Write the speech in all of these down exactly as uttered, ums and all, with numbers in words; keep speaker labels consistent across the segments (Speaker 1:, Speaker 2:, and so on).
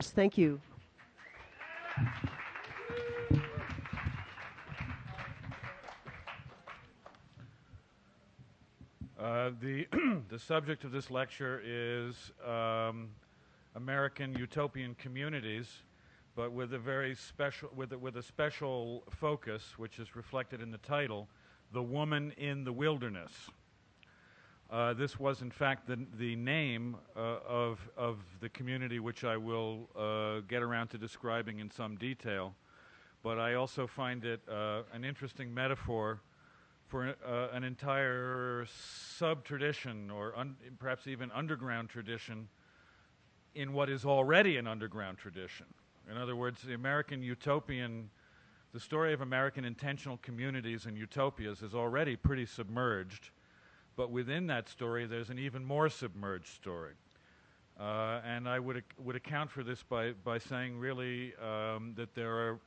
Speaker 1: Schwartz. Thank you.
Speaker 2: Uh, the the subject of this lecture is um, American utopian communities, but with a very special with a, with a special focus, which is reflected in the title, "The Woman in the Wilderness." Uh, this was, in fact, the the name uh, of of the community, which I will uh, get around to describing in some detail. But I also find it uh, an interesting metaphor for uh, an entire sub-tradition, or un perhaps even underground tradition, in what is already an underground tradition. In other words, the American utopian, the story of American intentional communities and utopias is already pretty submerged, but within that story there's an even more submerged story. Uh, and I would, ac would account for this by, by saying really um, that there are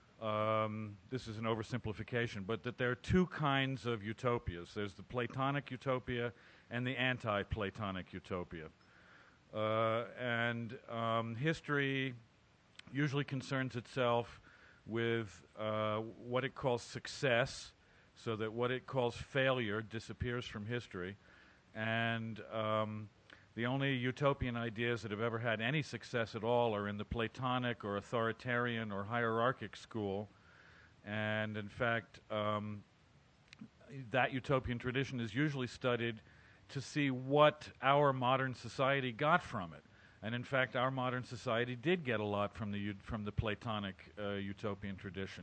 Speaker 2: Um, this is an oversimplification, but that there are two kinds of utopias. There's the Platonic utopia and the anti-Platonic utopia. Uh, and um, history usually concerns itself with uh, what it calls success, so that what it calls failure disappears from history. And um, the only utopian ideas that have ever had any success at all are in the Platonic or authoritarian or hierarchic school. And in fact, um, that utopian tradition is usually studied to see what our modern society got from it. And in fact, our modern society did get a lot from the, from the Platonic uh, utopian tradition.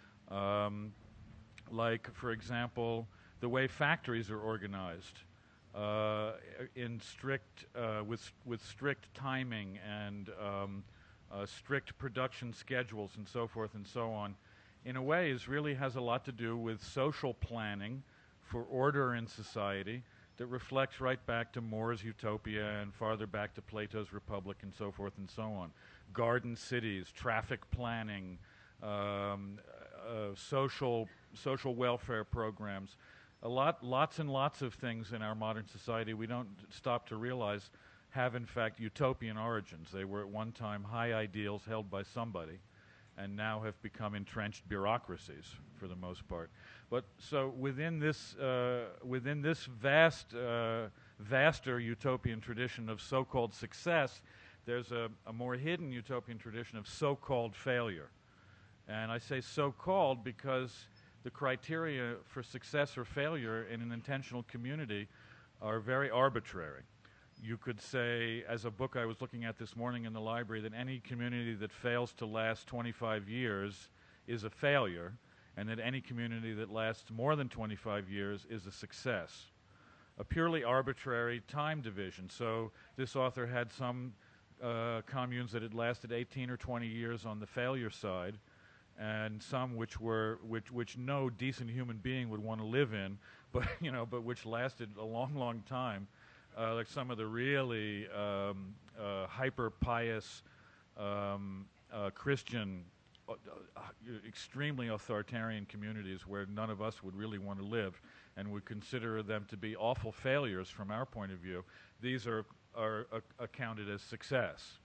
Speaker 2: Um, like, for example, the way factories are organized. Uh, in strict, uh, with, with strict timing and um, uh, strict production schedules and so forth and so on, in a way is really has a lot to do with social planning for order in society that reflects right back to More's Utopia and farther back to Plato's Republic and so forth and so on. Garden cities, traffic planning, um, uh, social, social welfare programs. A lot, lots and lots of things in our modern society we don't stop to realize have in fact utopian origins. They were at one time high ideals held by somebody, and now have become entrenched bureaucracies for the most part. But so within this, uh, within this vast, uh, vaster utopian tradition of so-called success, there's a, a more hidden utopian tradition of so-called failure. And I say so-called because the criteria for success or failure in an intentional community are very arbitrary. You could say, as a book I was looking at this morning in the library, that any community that fails to last twenty-five years is a failure, and that any community that lasts more than twenty-five years is a success. A purely arbitrary time division. So this author had some uh, communes that had lasted eighteen or twenty years on the failure side, and some which were which which no decent human being would want to live in, but you know, but which lasted a long, long time. Uh, like some of the really um, uh, hyper-pious um, uh, Christian, uh, uh, extremely authoritarian communities where none of us would really want to live, and would consider them to be awful failures from our point of view. These are, are uh, accounted as success.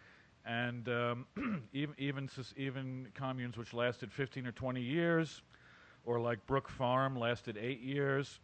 Speaker 2: And um, even, even, even communes which lasted fifteen or twenty years, or like Brook Farm lasted eight years,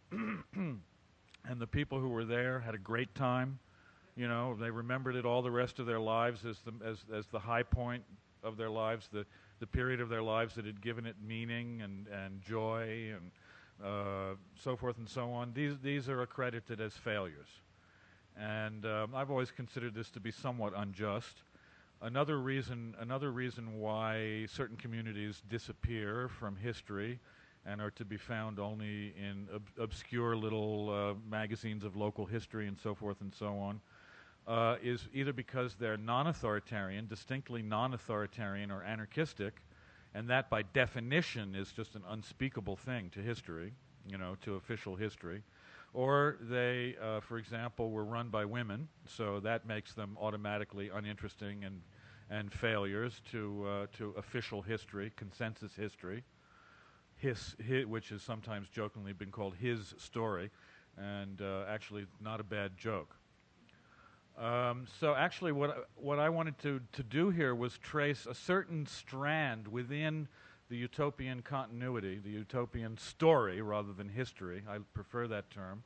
Speaker 2: and the people who were there had a great time. You know, they remembered it all the rest of their lives as the, as, as the high point of their lives, the, the period of their lives that had given it meaning and, and joy and uh, so forth and so on. These, these are accredited as failures. And um, I've always considered this to be somewhat unjust. Another reason, another reason why certain communities disappear from history and are to be found only in ob obscure little uh, magazines of local history and so forth and so on, uh, is either because they're non-authoritarian, distinctly non-authoritarian or anarchistic, and that by definition is just an unspeakable thing to history, you know, to official history, or they, uh, for example, were run by women, so that makes them automatically uninteresting and, and failures to, uh, to official history, consensus history. His, his, which has sometimes jokingly been called his story, and uh, actually not a bad joke. Um, so actually, what I, what I wanted to to do here was trace a certain strand within the utopian continuity, the utopian story rather than history. I prefer that term.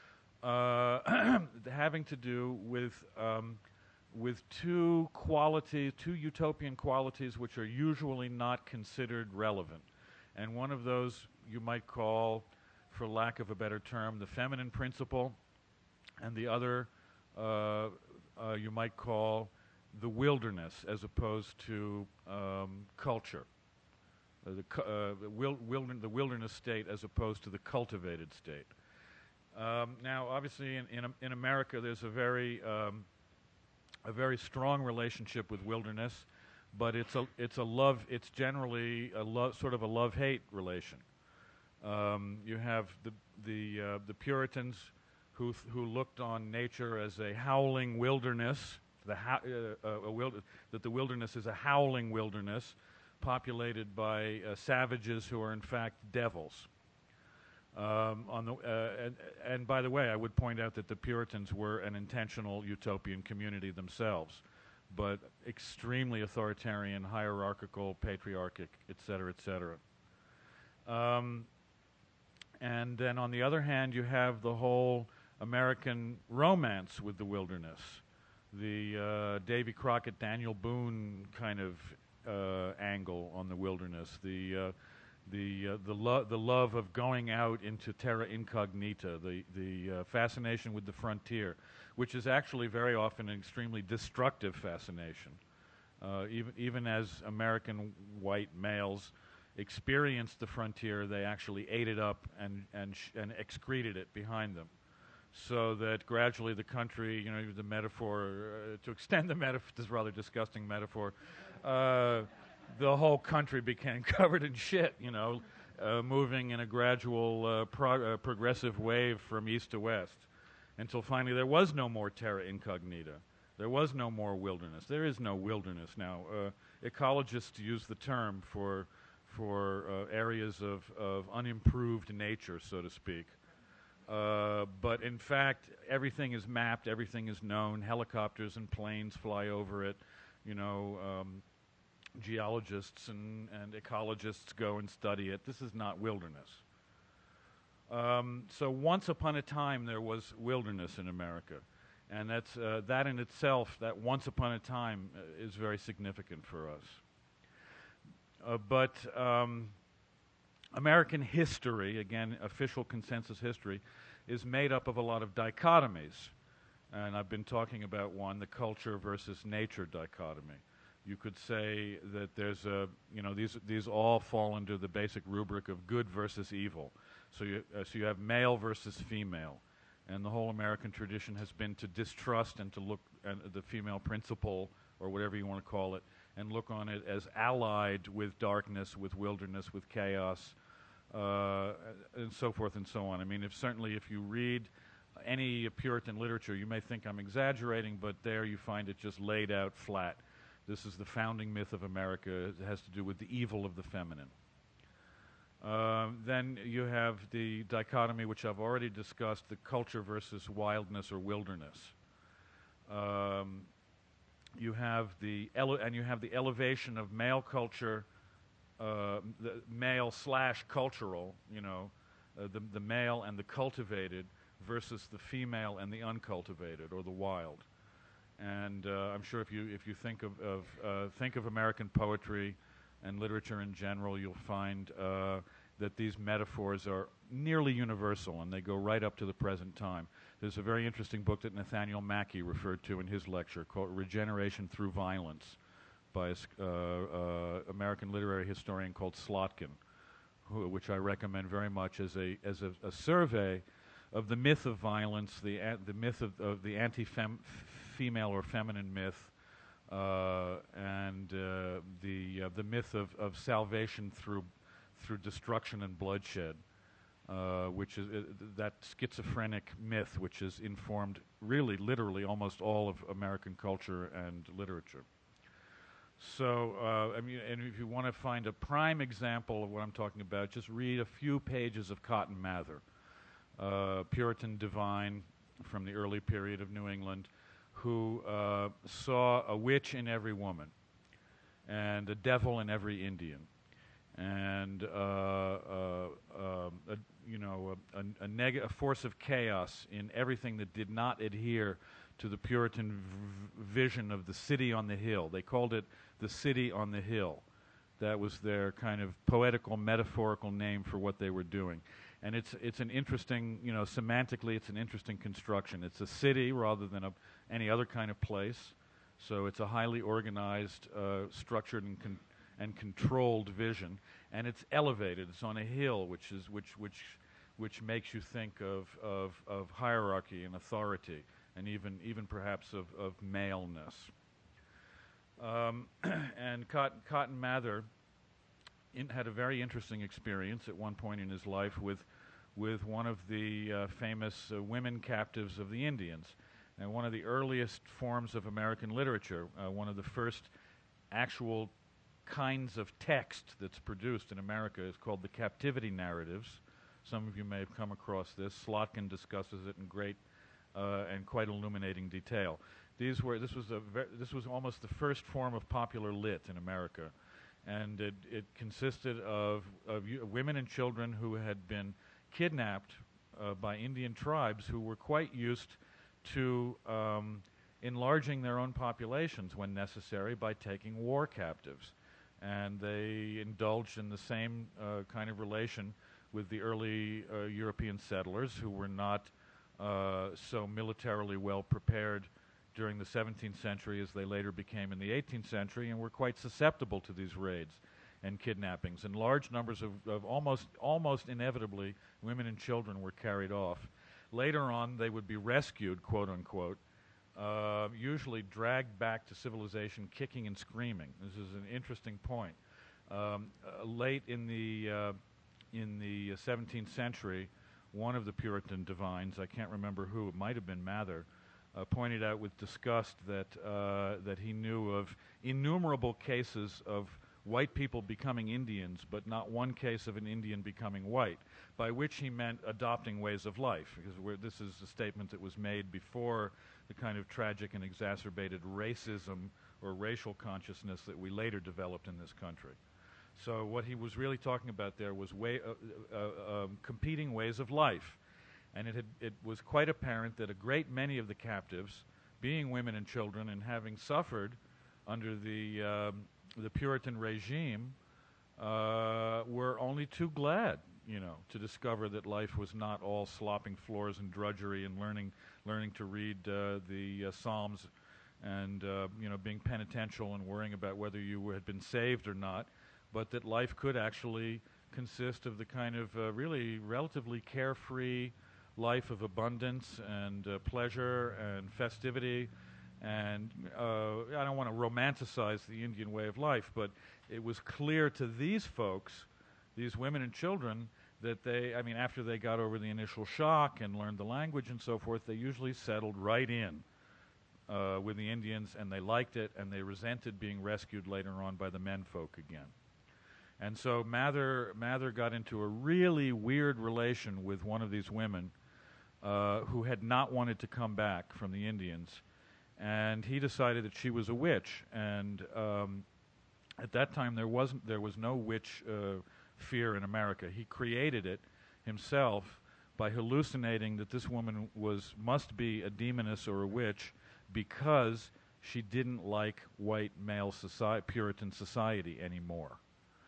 Speaker 2: Uh, having to do with um, with two qualities, two utopian qualities, which are usually not considered relevant, and one of those you might call, for lack of a better term, the feminine principle, and the other uh, uh, you might call the wilderness, as opposed to um, culture, uh, the, cu- uh, the, wil- wilder- the wilderness state as opposed to the cultivated state. Um, now, obviously, in, in, in America, there's a very um, a very strong relationship with wilderness, but it's a it's a love. It's generally a love, sort of a love-hate relation. Um, you have the the uh, the Puritans, who th- who looked on nature as a howling wilderness, the ho- uh, uh, a wild- that the wilderness is a howling wilderness, populated by uh, savages who are in fact devils. Um, on the uh, and, and by the way, I would point out that the Puritans were an intentional utopian community themselves, but extremely authoritarian, hierarchical, patriarchic, et cetera, et cetera. Um, and then on the other hand, you have the whole American romance with the wilderness, the uh, Davy Crockett, Daniel Boone kind of uh, angle on the wilderness, the uh, the uh, the, lo- the love of going out into terra incognita, the the uh, fascination with the frontier, which is actually very often an extremely destructive fascination. Uh, even even as American white males experienced the frontier, they actually ate it up and and sh- and excreted it behind them, so that gradually the country, you know, the metaphor uh, to extend the metaphor, this rather disgusting metaphor. Uh, the whole country became covered in shit, you know, uh, moving in a gradual, uh, pro- uh, progressive wave from east to west, until finally there was no more terra incognita. There was no more wilderness. There is no wilderness now. Uh, ecologists use the term for for uh, areas of, of unimproved nature, so to speak. Uh, but in fact, everything is mapped, everything is known. Helicopters and planes fly over it, you know. Um, Geologists and, and ecologists go and study it. This is not wilderness. Um, so once upon a time there was wilderness in America, and that's uh, that in itself, that once upon a time, uh, is very significant for us. Uh, but um, American history, again, official consensus history, is made up of a lot of dichotomies, and I've been talking about one, the culture versus nature dichotomy. You could say that there's a, you know, these these all fall under the basic rubric of good versus evil. So you uh, so you have male versus female, and the whole American tradition has been to distrust and to look at the female principle, or whatever you want to call it, and look on it as allied with darkness, with wilderness, with chaos, uh, and so forth and so on. I mean, if certainly if you read any Puritan literature, you may think I'm exaggerating, but there you find it just laid out flat. This is the founding myth of America. It has to do with the evil of the feminine. Um, then you have the dichotomy, which I've already discussed, the culture versus wildness or wilderness. Um, you have the ele- and you have the elevation of male culture, uh, the male slash cultural, you know, uh, the the male and the cultivated versus the female and the uncultivated or the wild. And uh, I'm sure if you if you think of, of uh, think of American poetry and literature in general, you'll find uh, that these metaphors are nearly universal, and they go right up to the present time. There's a very interesting book that Nathaniel Mackey referred to in his lecture called "Regeneration Through Violence" by an uh, uh, American literary historian called Slotkin, who, which I recommend very much as a as a, a survey of the myth of violence, the a- the myth of, of the anti-fem. female or feminine myth, uh, and uh, the uh, the myth of, of salvation through through destruction and bloodshed, uh, which is uh, that schizophrenic myth, which has informed really, literally, almost all of American culture and literature. So, uh, I mean, and if you want to find a prime example of what I'm talking about, just read a few pages of Cotton Mather, uh, Puritan divine from the early period of New England, who uh, saw a witch in every woman and a devil in every Indian, and uh, uh, uh, a, you know a, a, a, neg- a force of chaos in everything that did not adhere to the Puritan v- vision of the city on the hill. They called it the city on the hill. That was their kind of poetical, metaphorical name for what they were doing. And it's it's an interesting, you know, semantically, it's an interesting construction. It's a city rather than a, any other kind of place. So it's a highly organized, uh, structured, and con- and controlled vision. And it's elevated. It's on a hill, which is which which which makes you think of of, of hierarchy and authority, and even even perhaps of of maleness. Um, and Cotton, Cotton Mather in, had a very interesting experience at one point in his life with with one of the uh, famous uh, women captives of the Indians. And one of the earliest forms of American literature, uh, one of the first actual kinds of text that's produced in America is called the captivity narratives. Some of you may have come across this. Slotkin discusses it in great uh, and quite illuminating detail. These were this was a ver- this was almost the first form of popular lit in America, and it, it consisted of of y- women and children who had been kidnapped uh, by Indian tribes who were quite used to um, enlarging their own populations when necessary by taking war captives. And they indulged in the same uh, kind of relation with the early uh, European settlers who were not uh, so militarily well prepared during the seventeenth century as they later became in the eighteenth century, and were quite susceptible to these raids and kidnappings. And large numbers of, of almost, almost inevitably, women and children were carried off. Later on, they would be rescued, quote unquote, uh, usually dragged back to civilization kicking and screaming. This is an interesting point. Um, uh, late in the uh, in the uh, seventeenth century, one of the Puritan divines, I can't remember who, it might have been Mather, uh, pointed out with disgust that uh, that he knew of innumerable cases of white people becoming Indians, but not one case of an Indian becoming white, by which he meant adopting ways of life, because we're, this is a statement that was made before the kind of tragic and exacerbated racism or racial consciousness that we later developed in this country. So what he was really talking about there was way, uh, uh, um, competing ways of life. And it, had, it was quite apparent that a great many of the captives, being women and children and having suffered under the um, the Puritan regime, uh, were only too glad, you know, to discover that life was not all slopping floors and drudgery and learning learning to read uh, the uh, Psalms and, uh, you know, being penitential and worrying about whether you were, had been saved or not, but that life could actually consist of the kind of uh, really relatively carefree life of abundance and uh, pleasure and festivity. And uh, I don't want to romanticize the Indian way of life, but it was clear to these folks, these women and children, that they, I mean, after they got over the initial shock and learned the language and so forth, they usually settled right in uh, with the Indians, and they liked it, and they resented being rescued later on by the menfolk again. And so Mather, Mather got into a really weird relation with one of these women uh, who had not wanted to come back from the Indians. And he decided that she was a witch, and um, at that time there wasn't there was no witch uh, fear in America. He created it himself by hallucinating that this woman was must be a demoness or a witch because she didn't like white male society, Puritan society anymore.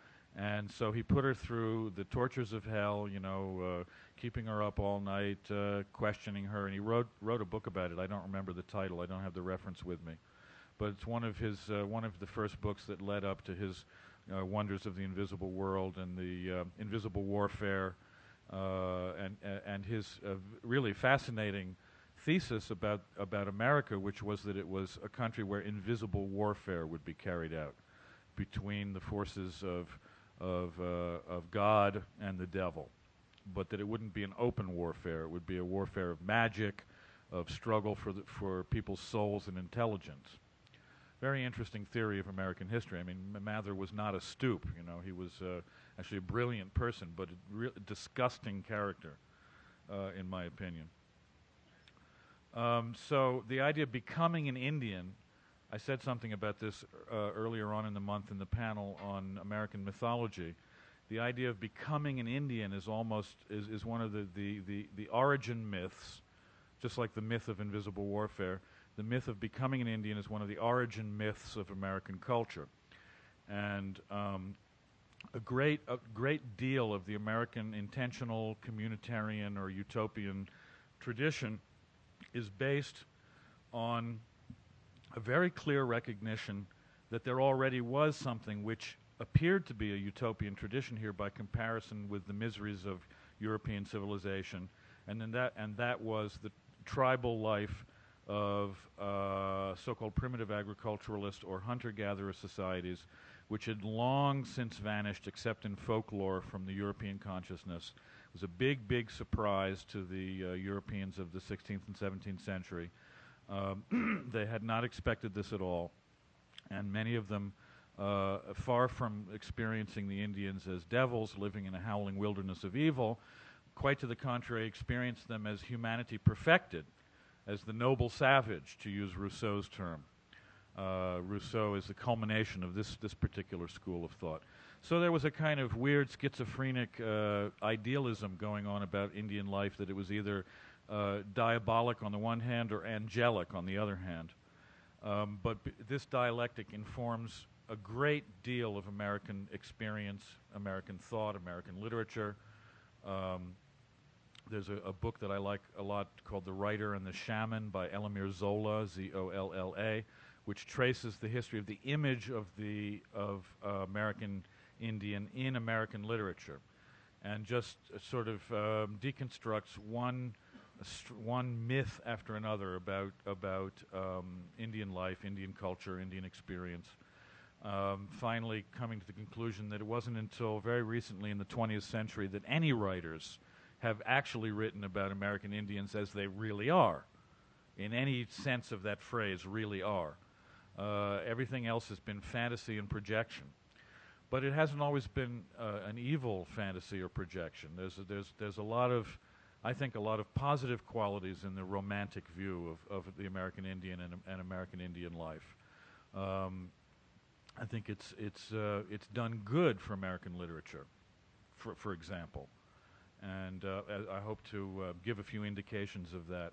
Speaker 2: And so he put her through the tortures of hell, you know, uh, keeping her up all night, uh, questioning her, and he wrote wrote a book about it. I don't remember the title. I don't have the reference with me. But it's one of his uh, one of the first books that led up to his uh, Wonders of the Invisible World and the uh, Invisible Warfare, uh, and uh, and his uh, really fascinating thesis about about America, which was that it was a country where invisible warfare would be carried out between the forces of of uh, of God and the devil, but that it wouldn't be an open warfare. It would be a warfare of magic, of struggle for the, for people's souls and intelligence. Very interesting theory of American history. I mean, Mather was not a stoop. You know, he was uh, actually a brilliant person, but a re- disgusting character, uh, in my opinion. Um, so the idea of becoming an Indian, I said something about this uh, earlier on in the month in the panel on American mythology. The idea of becoming an Indian is almost is, is one of the, the, the, the origin myths, just like the myth of invisible warfare. The myth of becoming an Indian is one of the origin myths of American culture. And um, a great a great deal of the American intentional communitarian or utopian tradition is based on a very clear recognition that there already was something which appeared to be a utopian tradition here by comparison with the miseries of European civilization, and then that and that was the tribal life of uh, so-called primitive agriculturalist or hunter-gatherer societies, which had long since vanished except in folklore from the European consciousness. It was a big, big surprise to the uh, Europeans of the sixteenth and seventeenth century. Um, they had not expected this at all, and many of them, uh, far from experiencing the Indians as devils living in a howling wilderness of evil, quite to the contrary, experienced them as humanity perfected, as the noble savage, to use Rousseau's term. Uh, Rousseau is the culmination of this, this particular school of thought. So there was a kind of weird schizophrenic uh, idealism going on about Indian life, that it was either uh, diabolic on the one hand or angelic on the other hand. Um, but b this dialectic informs a great deal of American experience, American thought, American literature. Um, there's a, a book that I like a lot called The Writer and the Shaman by Elamir Zola, Z O L L A, which traces the history of the image of the of uh, American Indian in American literature, and just uh, sort of um, deconstructs one uh, one myth after another about about um, Indian life, Indian culture, Indian experience. Um, finally, coming to the conclusion that it wasn't until very recently in the twentieth century that any writers have actually written about American Indians as they really are, in any sense of that phrase, really are. Uh, everything else has been fantasy and projection. But it hasn't always been uh, an evil fantasy or projection. There's a, there's, there's a lot of, I think, a lot of positive qualities in the romantic view of, of the American Indian and, and American Indian life. Um, I think it's, it's, uh, it's done good for American literature, for, for example. And uh, I, I hope to uh, give a few indications of that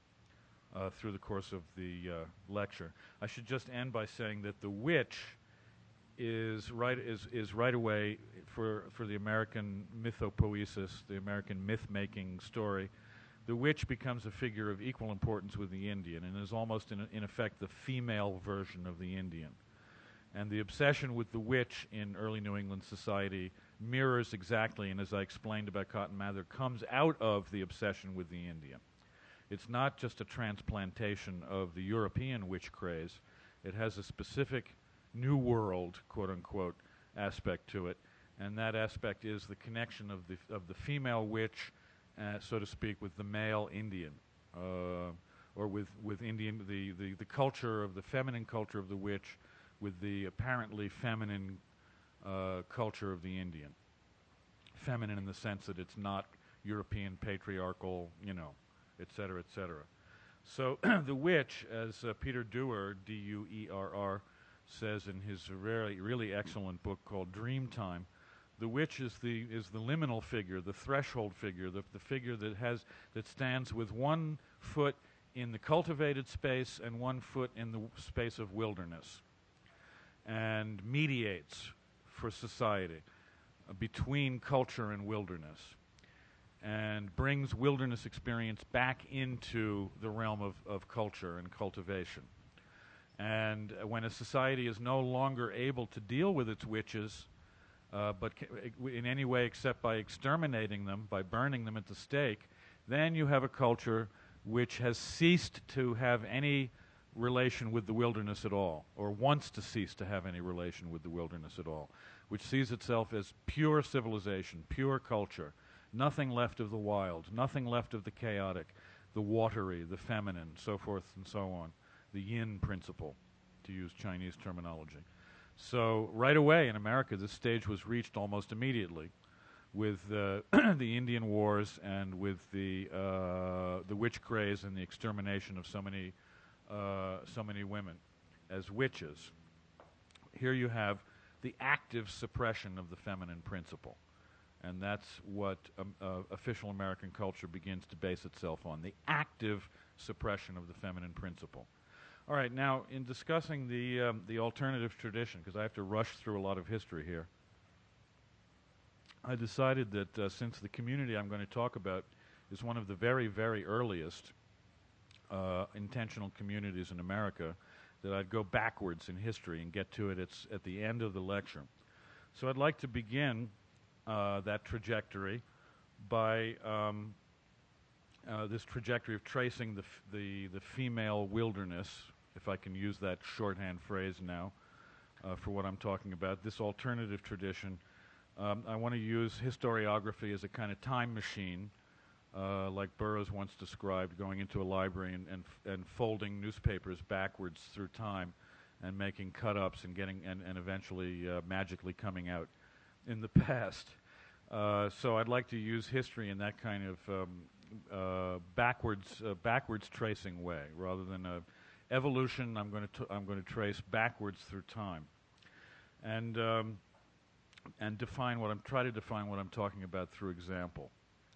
Speaker 2: uh, through the course of the uh, lecture. I should just end by saying that The Witch is right is is right away for for the American mythopoesis, the American myth-making story. The witch becomes a figure of equal importance with the Indian, and is almost in in effect the female version of the Indian. And the obsession with the witch in early New England society mirrors exactly, and as I explained about Cotton Mather, comes out of the obsession with the Indian. It's not just a transplantation of the European witch craze. It has a specific New World, quote-unquote, aspect to it, and that aspect is the connection of the of the female witch, uh, so to speak, with the male Indian, uh, or with with Indian the, the the culture of the feminine culture of the witch, with the apparently feminine uh, culture of the Indian. Feminine in the sense that it's not European patriarchal, you know, et cetera, et cetera. So the witch, as uh, Peter Dewar, D U E R R, says in his really, really excellent book called Dreamtime, the witch is the is the liminal figure, the threshold figure, the, the figure that has that stands with one foot in the cultivated space and one foot in the space of wilderness, and mediates for society uh, between culture and wilderness, and brings wilderness experience back into the realm of, of culture and cultivation. And uh, when a society is no longer able to deal with its witches, uh, but in any way except by exterminating them, by burning them at the stake, then you have a culture which has ceased to have any relation with the wilderness at all, or wants to cease to have any relation with the wilderness at all, which sees itself as pure civilization, pure culture, nothing left of the wild, nothing left of the chaotic, the watery, the feminine, so forth and so on. The yin principle, to use Chinese terminology. So right away in America, this stage was reached almost immediately with uh, the Indian Wars and with the uh, uh, the witch craze and the extermination of so many, uh, so many women as witches. Here you have the active suppression of the feminine principle. And that's what um, uh, official American culture begins to base itself on, the active suppression of the feminine principle. All right, now in discussing the, um, the alternative tradition, because I have to rush through a lot of history here, I decided that uh, since the community I'm going to talk about is one of the very, very earliest uh, intentional communities in America, that I'd go backwards in history and get to it it's at the end of the lecture. So I'd like to begin uh, that trajectory by um, uh, this trajectory of tracing the, f the, the female wilderness, if I can use that shorthand phrase now uh, for what I'm talking about, this alternative tradition. Um, I want to use historiography as a kind of time machine, uh, like Burroughs once described, going into a library and, and, f and folding newspapers backwards through time and making cut-ups and getting and, and eventually uh, magically coming out in the past. Uh, so I'd like to use history in that kind of um, uh, backwards uh, backwards tracing way, rather than a evolution. I'm going to I'm going to trace backwards through time, and um, and define what I'm try to define what I'm talking about through example.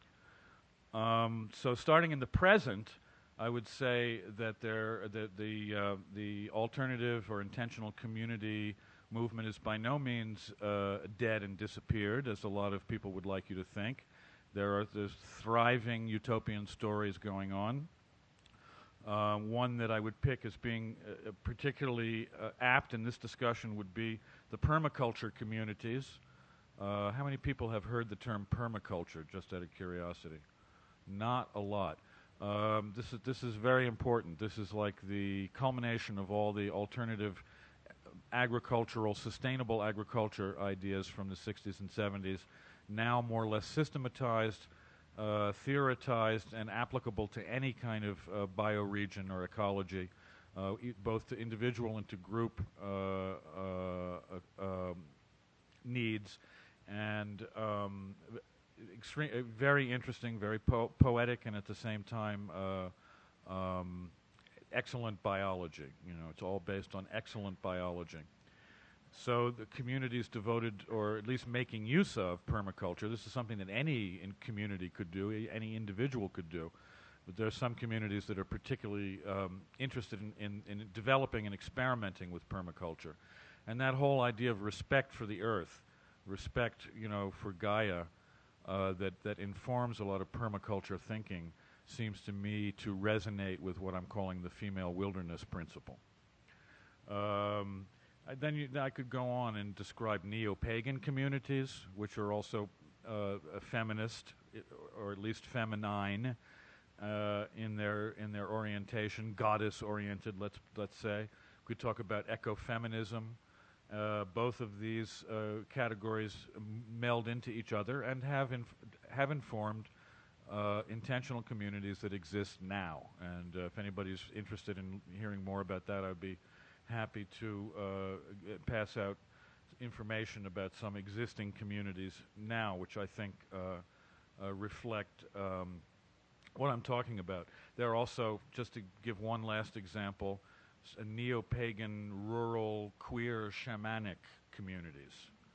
Speaker 2: Um, so starting in the present, I would say that there that the uh, the alternative or intentional community movement is by no means uh, dead and disappeared, as a lot of people would like you to think. There are there's thriving utopian stories going on. Uh, one that I would pick as being uh, particularly uh, apt in this discussion would be the permaculture communities. Uh, how many people have heard the term permaculture, just out of curiosity? Not a lot. Um, this is this is very important. This is like the culmination of all the alternative agricultural, sustainable agriculture ideas from the sixties and seventies, now more or less systematized, uh, theoretized, and applicable to any kind of uh, bioregion or ecology, uh, e both to individual and to group uh, uh, uh, um, needs, and um, extreme, uh, very interesting, very po poetic, and at the same time uh, um, excellent biology. You know, it's all based on excellent biology. So the communities devoted, or at least making use of permaculture, this is something that any in community could do, any individual could do. But there are some communities that are particularly um, interested in, in, in developing and experimenting with permaculture. And that whole idea of respect for the earth, respect, you know, for Gaia, uh, that, that informs a lot of permaculture thinking, seems to me to resonate with what I'm calling the female wilderness principle. Um, I, then you, I could go on and describe neo-pagan communities, which are also uh, feminist, or at least feminine uh, in their in their orientation, goddess-oriented. Let's let's say. We could talk about ecofeminism. Uh, both of these uh, categories meld into each other and have inf have informed Uh, intentional communities that exist now. And uh, if anybody's interested in hearing more about that, I'd be happy to uh, pass out information about some existing communities now, which I think uh, uh, reflect um, what I'm talking about. There are also, just to give one last example, a neo-pagan, rural, queer, shamanic communities.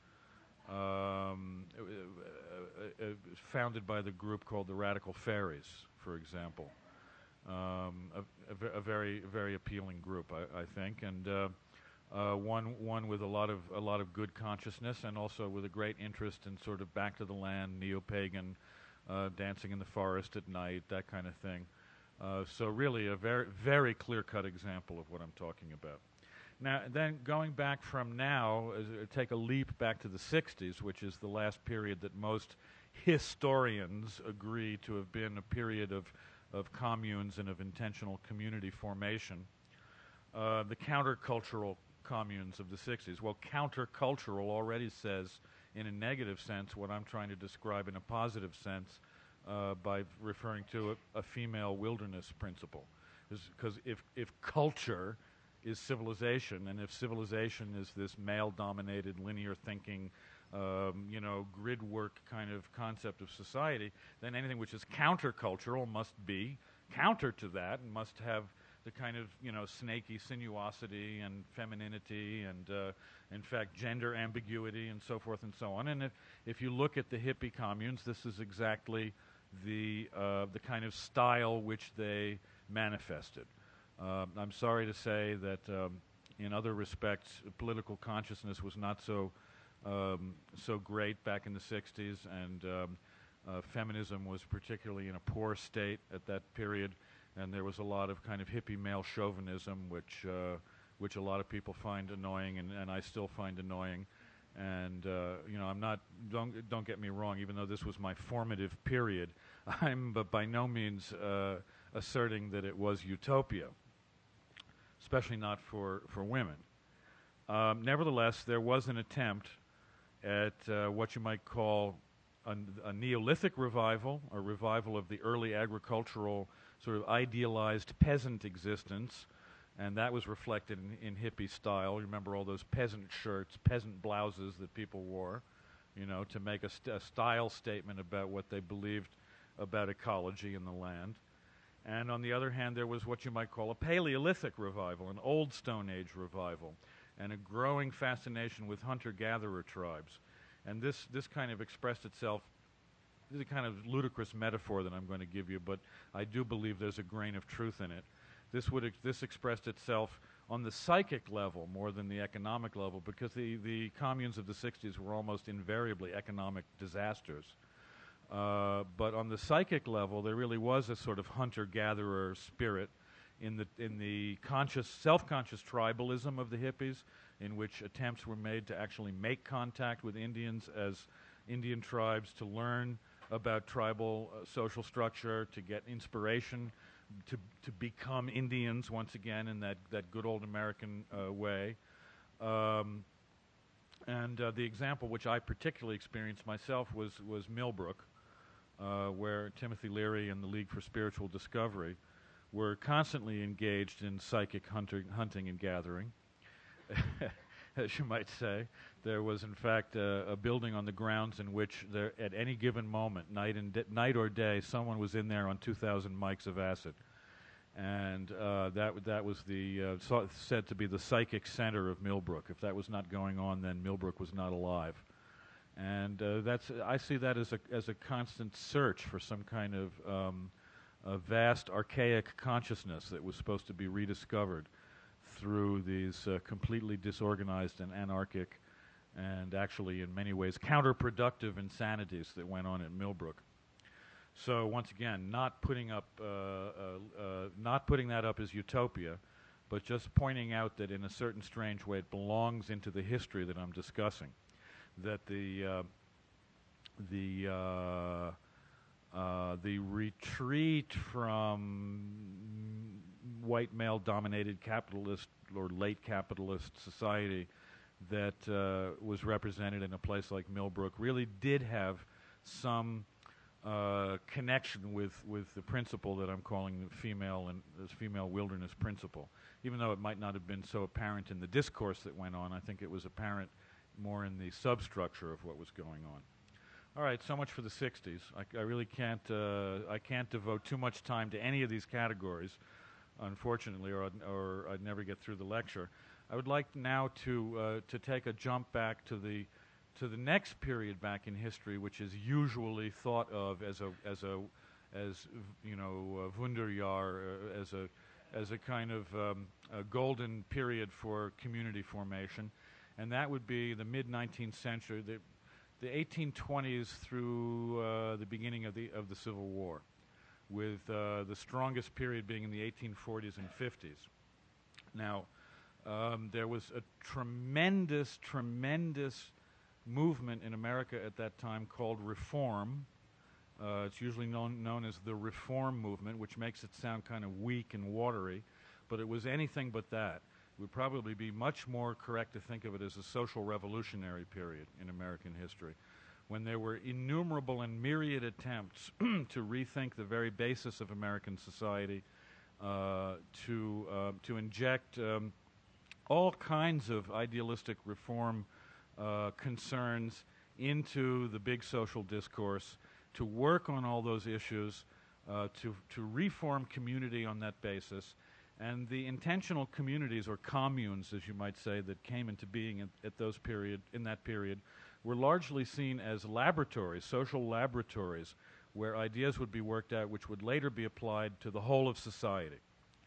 Speaker 2: Um, uh, uh, uh, founded by the group called the Radical Fairies, for example. Um, a, a, ve a very, very appealing group, I, I think, and uh, uh, one one with a lot of a lot of good consciousness, and also with a great interest in sort of back to the land, neo-pagan, uh, dancing in the forest at night, that kind of thing. Uh, so really, a very, very clear-cut example of what I'm talking about. Now, then going back from now, uh, take a leap back to the sixties, which is the last period that most historians agree to have been a period of, of communes and of intentional community formation. Uh, the countercultural communes of the sixties. Well, countercultural already says, in a negative sense, what I'm trying to describe in a positive sense uh, by referring to a, a female wilderness principle. Because if, if culture is civilization, and if civilization is this male-dominated, linear thinking, um, you know, grid work kind of concept of society, then anything which is countercultural must be counter to that and must have the kind of, you know, snaky sinuosity and femininity and, uh, in fact, gender ambiguity and so forth and so on. And if, if you look at the hippie communes, this is exactly the, uh, the kind of style which they manifested. Uh, I'm sorry to say that um, in other respects, political consciousness was not so, um, so great back in the sixties, and um, uh, feminism was particularly in a poor state at that period. And there was a lot of kind of hippie male chauvinism, which uh, which a lot of people find annoying, and, and I still find annoying. And uh, you know, I'm not. Don't don't get me wrong. Even though this was my formative period, I'm but by no means uh, asserting that it was utopia, especially not for for women. Um, nevertheless, there was an attempt at uh, what you might call a, a Neolithic revival, a revival of the early agricultural sort of idealized peasant existence, and that was reflected in, in hippie style. You remember all those peasant shirts, peasant blouses that people wore, you know, to make a, st a style statement about what they believed about ecology in the land. And on the other hand, there was what you might call a Paleolithic revival, an Old Stone Age revival, and a growing fascination with hunter-gatherer tribes. And this, this kind of expressed itself. This is a kind of ludicrous metaphor that I'm going to give you, but I do believe there's a grain of truth in it. This would ex this expressed itself on the psychic level more than the economic level, because the, the communes of the sixties were almost invariably economic disasters. Uh, but on the psychic level, there really was a sort of hunter-gatherer spirit in the, in the conscious, self-conscious tribalism of the hippies, in which attempts were made to actually make contact with Indians as Indian tribes, to learn about tribal uh, social structure, to get inspiration, to to become Indians once again in that, that good old American uh, way. Um, and uh, the example which I particularly experienced myself was, was Millbrook, uh, where Timothy Leary and the League for Spiritual Discovery were constantly engaged in psychic hunter, hunting and gathering. As you might say. There was, in fact, uh, a building on the grounds in which there, at any given moment, night and night or day, someone was in there on two thousand mics of acid. And uh, that, that was the, uh, so said to be the psychic center of Millbrook. If that was not going on, then Millbrook was not alive. And uh, that's, I see that as a, as a constant search for some kind of um, a vast, archaic consciousness that was supposed to be rediscovered through these uh, completely disorganized and anarchic and actually in many ways counterproductive insanities that went on at Millbrook. So once again, not putting up, uh, uh, uh, not putting that up as utopia, but just pointing out that in a certain strange way it belongs into the history that I'm discussing. That the uh, the uh, uh, the retreat from white male-dominated capitalist or late capitalist society that uh, was represented in a place like Millbrook really did have some uh, connection with, with the principle that I'm calling the female and this female wilderness principle. Even though it might not have been so apparent in the discourse that went on, I think it was apparent more in the substructure of what was going on. All right, so much for the sixties. I, I really can't, uh, I can't devote too much time to any of these categories, unfortunately, or I'd, or I'd never get through the lecture. I would like now to uh, to take a jump back to the to the next period back in history, which is usually thought of as a as a as you know a Wunderjahr, uh, as a as a kind of um, a golden period for community formation, and that would be the mid nineteenth century, the the eighteen twenties through uh, the beginning of the of the Civil War, with uh, the strongest period being in the eighteen forties and fifties. Now, um, there was a tremendous, tremendous movement in America at that time called Reform. Uh, it's usually known, known as the Reform Movement, which makes it sound kind of weak and watery, but it was anything but that. It would probably be much more correct to think of it as a social revolutionary period in American history, when there were innumerable and myriad attempts to rethink the very basis of American society, uh, to, uh, to inject um, all kinds of idealistic reform uh, concerns into the big social discourse, to work on all those issues uh, to, to reform community on that basis. And the intentional communities, or communes, as you might say, that came into being at, at those period, in that period, were largely seen as laboratories, social laboratories, where ideas would be worked out which would later be applied to the whole of society.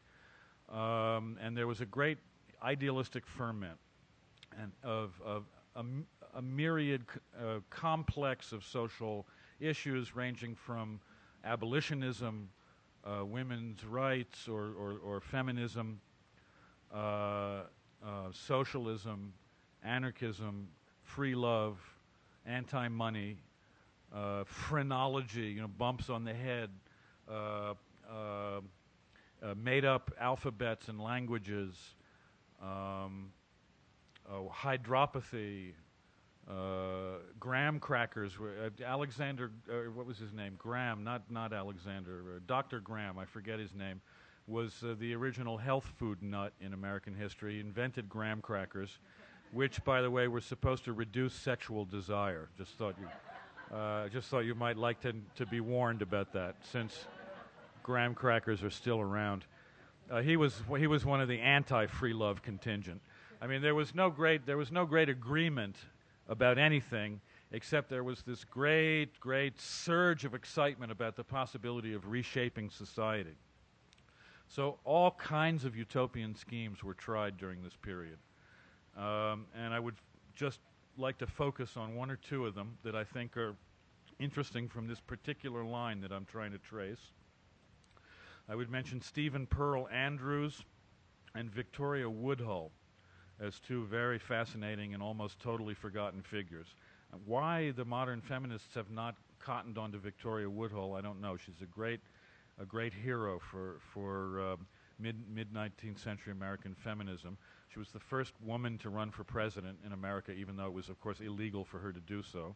Speaker 2: Um, and there was a great idealistic ferment and of, of a, m a myriad c uh, complex of social issues ranging from abolitionism, uh, women's rights or, or, or feminism, uh, uh, socialism, anarchism, free love, anti-money, uh, phrenology, you know, bumps on the head, uh, uh, uh, made-up alphabets and languages, um, uh, hydropathy, uh, graham crackers. Uh, Alexander, uh, what was his name? Graham, not not Alexander. Uh, Doctor Graham, I forget his name, was uh, the original health food nut in American history. He invented graham crackers, which, by the way, were supposed to reduce sexual desire. Just thought you, uh, just thought you might like to to be warned about that, since graham crackers are still around. Uh, he was he was one of the anti-free love contingent. I mean, there was no great there was no great agreement about anything, except there was this great, great surge of excitement about the possibility of reshaping society. So all kinds of utopian schemes were tried during this period. Um, and I would just like to focus on one or two of them that I think are interesting from this particular line that I'm trying to trace. I would mention Stephen Pearl Andrews and Victoria Woodhull as two very fascinating and almost totally forgotten figures. Uh, why the modern feminists have not cottoned onto Victoria Woodhull, I don't know. She's a great, a great hero for for uh, mid mid nineteenth century American feminism. She was the first woman to run for president in America, even though it was, of course, illegal for her to do so.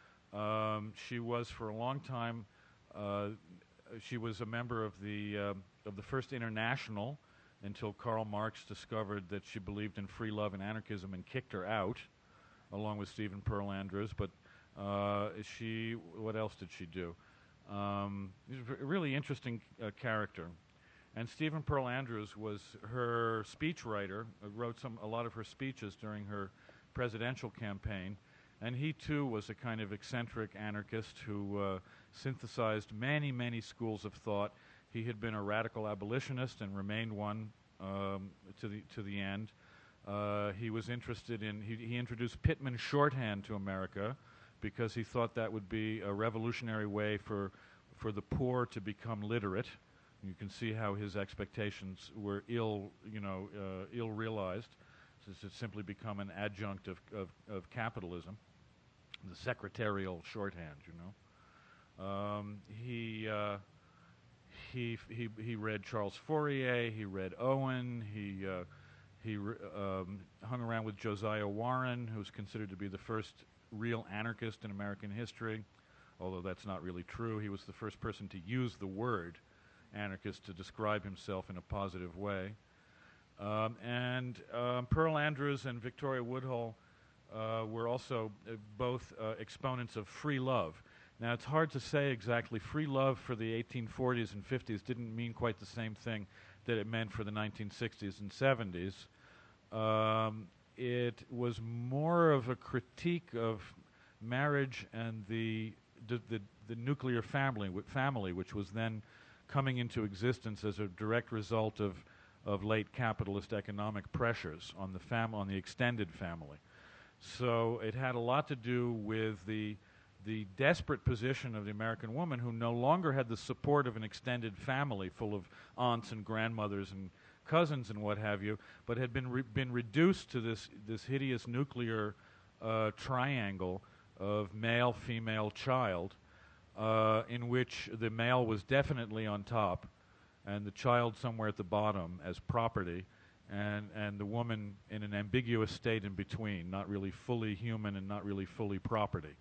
Speaker 2: Um, she was for a long time. Uh, she was a member of the uh, of the First International, until Karl Marx discovered that she believed in free love and anarchism and kicked her out, along with Stephen Pearl Andrews. But uh, she, what else did she do? Um, she's a really interesting uh, character. And Stephen Pearl Andrews was her speechwriter, uh, wrote some a lot of her speeches during her presidential campaign. And he, too, was a kind of eccentric anarchist who uh, synthesized many, many schools of thought. He had been a radical abolitionist and remained one um, to the to the end. Uh, he was interested in, he, he introduced Pitman shorthand to America because he thought that would be a revolutionary way for, for the poor to become literate. You can see how his expectations were ill, you know, uh, ill-realized, since it's simply become an adjunct of, of, of capitalism, the secretarial shorthand, you know. Um, he... Uh, He, he, he read Charles Fourier, he read Owen, he, uh, he um, hung around with Josiah Warren, who's considered to be the first real anarchist in American history, although that's not really true. He was the first person to use the word anarchist to describe himself in a positive way. Um, and um, Pearl Andrews and Victoria Woodhull uh, were also uh, both uh, exponents of free love. Now, it's hard to say exactly. Free love for the eighteen forties and fifties didn't mean quite the same thing that it meant for the nineteen sixties and seventies. Um, it was more of a critique of marriage and the the, the, the nuclear family, family, which was then coming into existence as a direct result of of late capitalist economic pressures on the fam on the extended family. So it had a lot to do with the the desperate position of the American woman, who no longer had the support of an extended family full of aunts and grandmothers and cousins and what have you, but had been re been reduced to this this hideous nuclear uh, triangle of male, female, child, uh, in which the male was definitely on top, and the child somewhere at the bottom as property, and and the woman in an ambiguous state in between, not really fully human and not really fully property.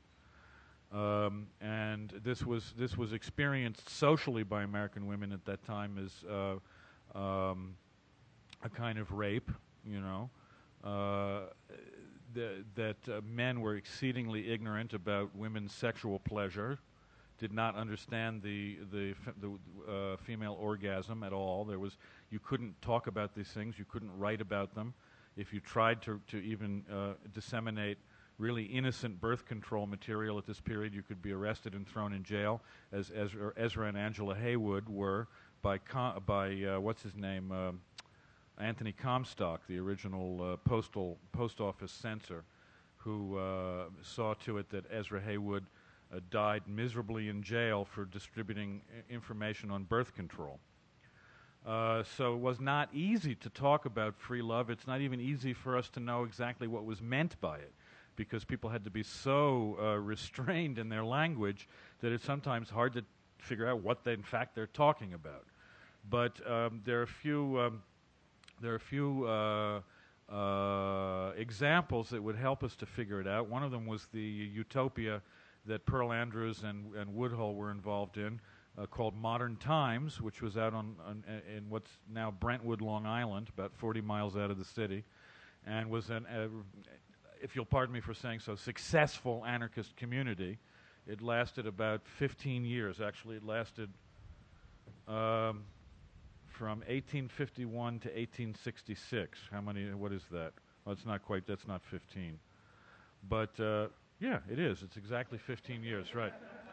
Speaker 2: Um, and this was this was experienced socially by American women at that time as uh, um, a kind of rape, you know, uh, th that uh, men were exceedingly ignorant about women's sexual pleasure, did not understand the the, f the uh, female orgasm at all. There was you couldn't talk about these things. You couldn't write about them. If you tried to to even uh, disseminate really innocent birth control material at this period, you could be arrested and thrown in jail, as Ezra, Ezra and Angela Haywood were by Com by uh, what's his name, uh, Anthony Comstock, the original uh, postal post office censor, who uh, saw to it that Ezra Haywood uh, died miserably in jail for distributing I information on birth control. Uh, so it was not easy to talk about free love. It's not even easy for us to know exactly what was meant by it, because people had to be so uh, restrained in their language that it's sometimes hard to figure out what they, in fact, they're talking about. But um, there are a few, um, there are a few uh, uh, examples that would help us to figure it out. One of them was the utopia that Pearl Andrews and, and Woodhull were involved in, uh, called Modern Times, which was out on, on in what's now Brentwood, Long Island, about forty miles out of the city, and was an uh, if you'll pardon me for saying so, successful anarchist community. It lasted about fifteen years. Actually, it lasted um, from eighteen fifty-one to eighteen sixty-six. How many, what is that? Well, it's not quite, that's not fifteen. But, uh, yeah, it is. It's exactly fifteen years, right.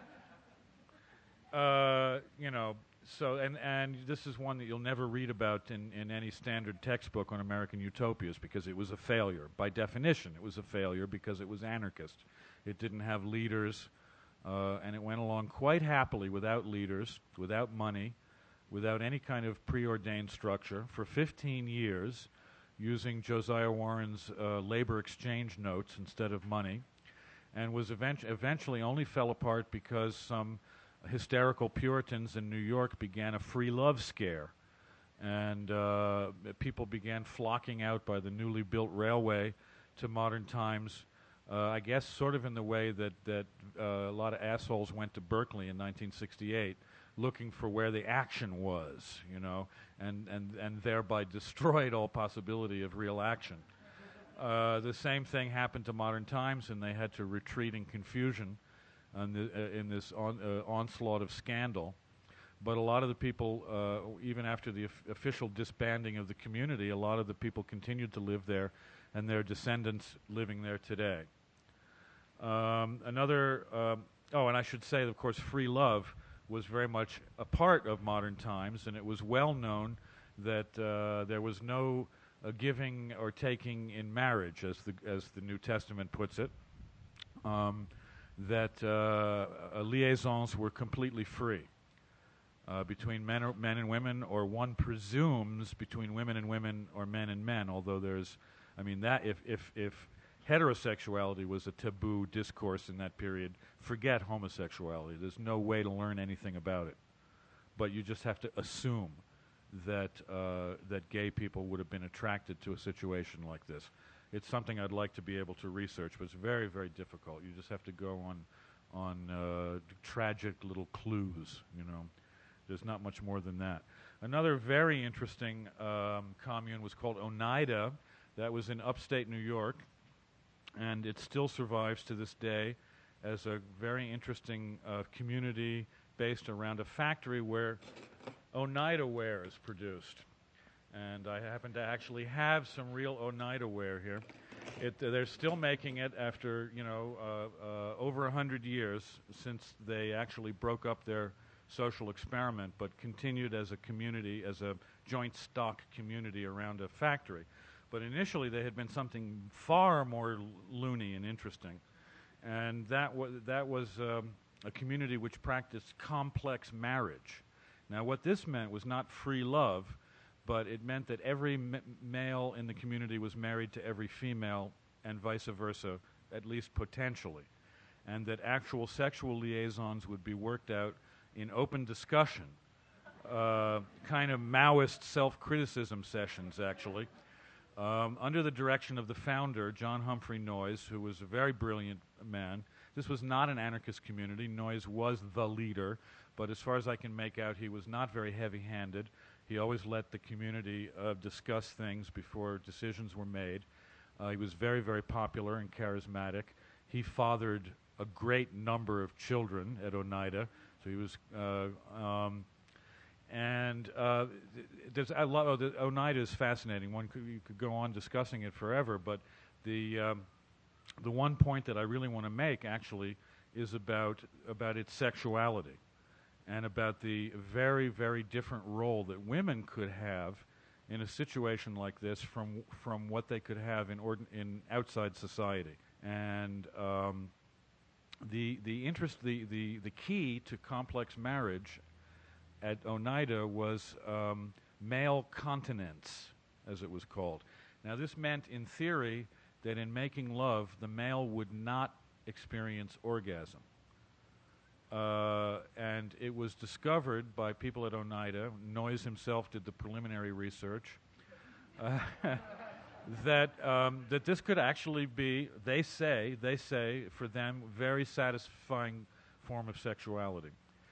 Speaker 2: Uh, you know, so, and, and this is one that you'll never read about in, in any standard textbook on American utopias, because it was a failure. By definition, it was a failure because it was anarchist. It didn't have leaders, uh, and it went along quite happily without leaders, without money, without any kind of preordained structure, for fifteen years, using Josiah Warren's uh, labor exchange notes instead of money, and was event eventually only fell apart because some hysterical Puritans in New York began a free love scare, and uh, people began flocking out by the newly built railway to Modern Times, uh, I guess sort of in the way that, that uh, a lot of assholes went to Berkeley in nineteen sixty-eight, looking for where the action was, you know, and, and, and thereby destroyed all possibility of real action. Uh, the same thing happened to Modern Times, and they had to retreat in confusion on the, uh, in this on, uh, onslaught of scandal. But a lot of the people, uh, even after the official disbanding of the community, a lot of the people continued to live there, and their descendants living there today. Um, another, um, oh, and I should say, of course, free love was very much a part of Modern Times, and it was well known that uh, there was no uh, giving or taking in marriage, as the, as the New Testament puts it. Um, that uh, uh, liaisons were completely free uh, between men, or men and women, or one presumes between women and women or men and men, although there's, I mean, that if, if, if heterosexuality was a taboo discourse in that period, forget homosexuality. There's no way to learn anything about it. But you just have to assume that, uh, that gay people would have been attracted to a situation like this. It's something I'd like to be able to research, but it's very, very difficult. You just have to go on, on uh, tragic little clues, you know. There's not much more than that. Another very interesting um, commune was called Oneida. That was in upstate New York, and it still survives to this day as a very interesting uh, community based around a factory where Oneida ware is produced. And I happen to actually have some real Oneida ware here. It, uh, they're still making it after, you know, uh, uh, over a hundred years since they actually broke up their social experiment, but continued as a community, as a joint stock community around a factory. But initially they had been something far more loony and interesting. And that, wa that was um, a community which practiced complex marriage. Now what this meant was not free love, but it meant that every m male in the community was married to every female, and vice versa, at least potentially. And that actual sexual liaisons would be worked out in open discussion, uh, kind of Maoist self-criticism sessions, actually, um, under the direction of the founder, John Humphrey Noyes, who was a very brilliant man. This was not an anarchist community. Noyes was the leader, but as far as I can make out, he was not very heavy-handed. He always let the community uh, discuss things before decisions were made. Uh, he was very, very popular and charismatic. He fathered a great number of children at Oneida. So he was, uh, um, and uh, th- there's a lot of the Oneida is fascinating. One could, you could go on discussing it forever, but the um, the one point that I really want to make actually is about about its sexuality and about the very, very different role that women could have in a situation like this from from what they could have in ordin- in outside society. And um, the the interest the, the the key to complex marriage at Oneida was um, male continence, as it was called. Now, this meant, in theory, that in making love, the male would not experience orgasm. Uh, and it was discovered by people at Oneida, Noyes himself did the preliminary research, uh, that um, that this could actually be, they say, they say, for them, very satisfying form of sexuality.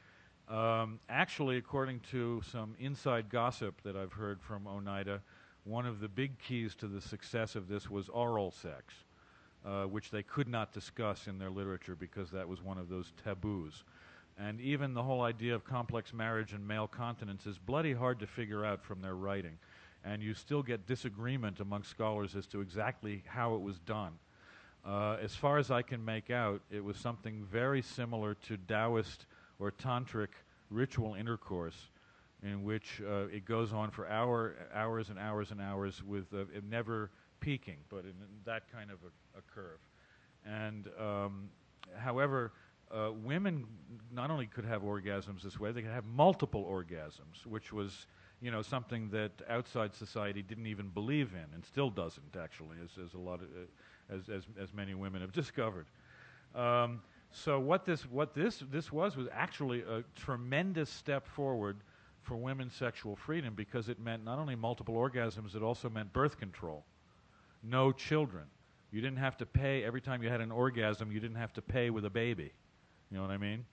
Speaker 2: Um, actually, according to some inside gossip that I've heard from Oneida, one of the big keys to the success of this was oral sex, uh, which they could not discuss in their literature because that was one of those taboos. And even the whole idea of complex marriage and male continence is bloody hard to figure out from their writing. And you still get disagreement among scholars as to exactly how it was done. Uh, as far as I can make out, it was something very similar to Taoist or tantric ritual intercourse, in which uh, it goes on for hour, hours and hours and hours with uh, it never peaking, but in, in that kind of a, a curve. And um, however, uh, women not only could have orgasms this way, they could have multiple orgasms, which was, you know, something that outside society didn't even believe in, and still doesn't actually, as, as a lot of, uh, as, as as many women have discovered. Um, So what this what this this was was actually a tremendous step forward for women's sexual freedom, because it meant not only multiple orgasms, it also meant birth control. No children. You didn't have to pay every time you had an orgasm. You didn't have to pay with a baby. You know what I mean?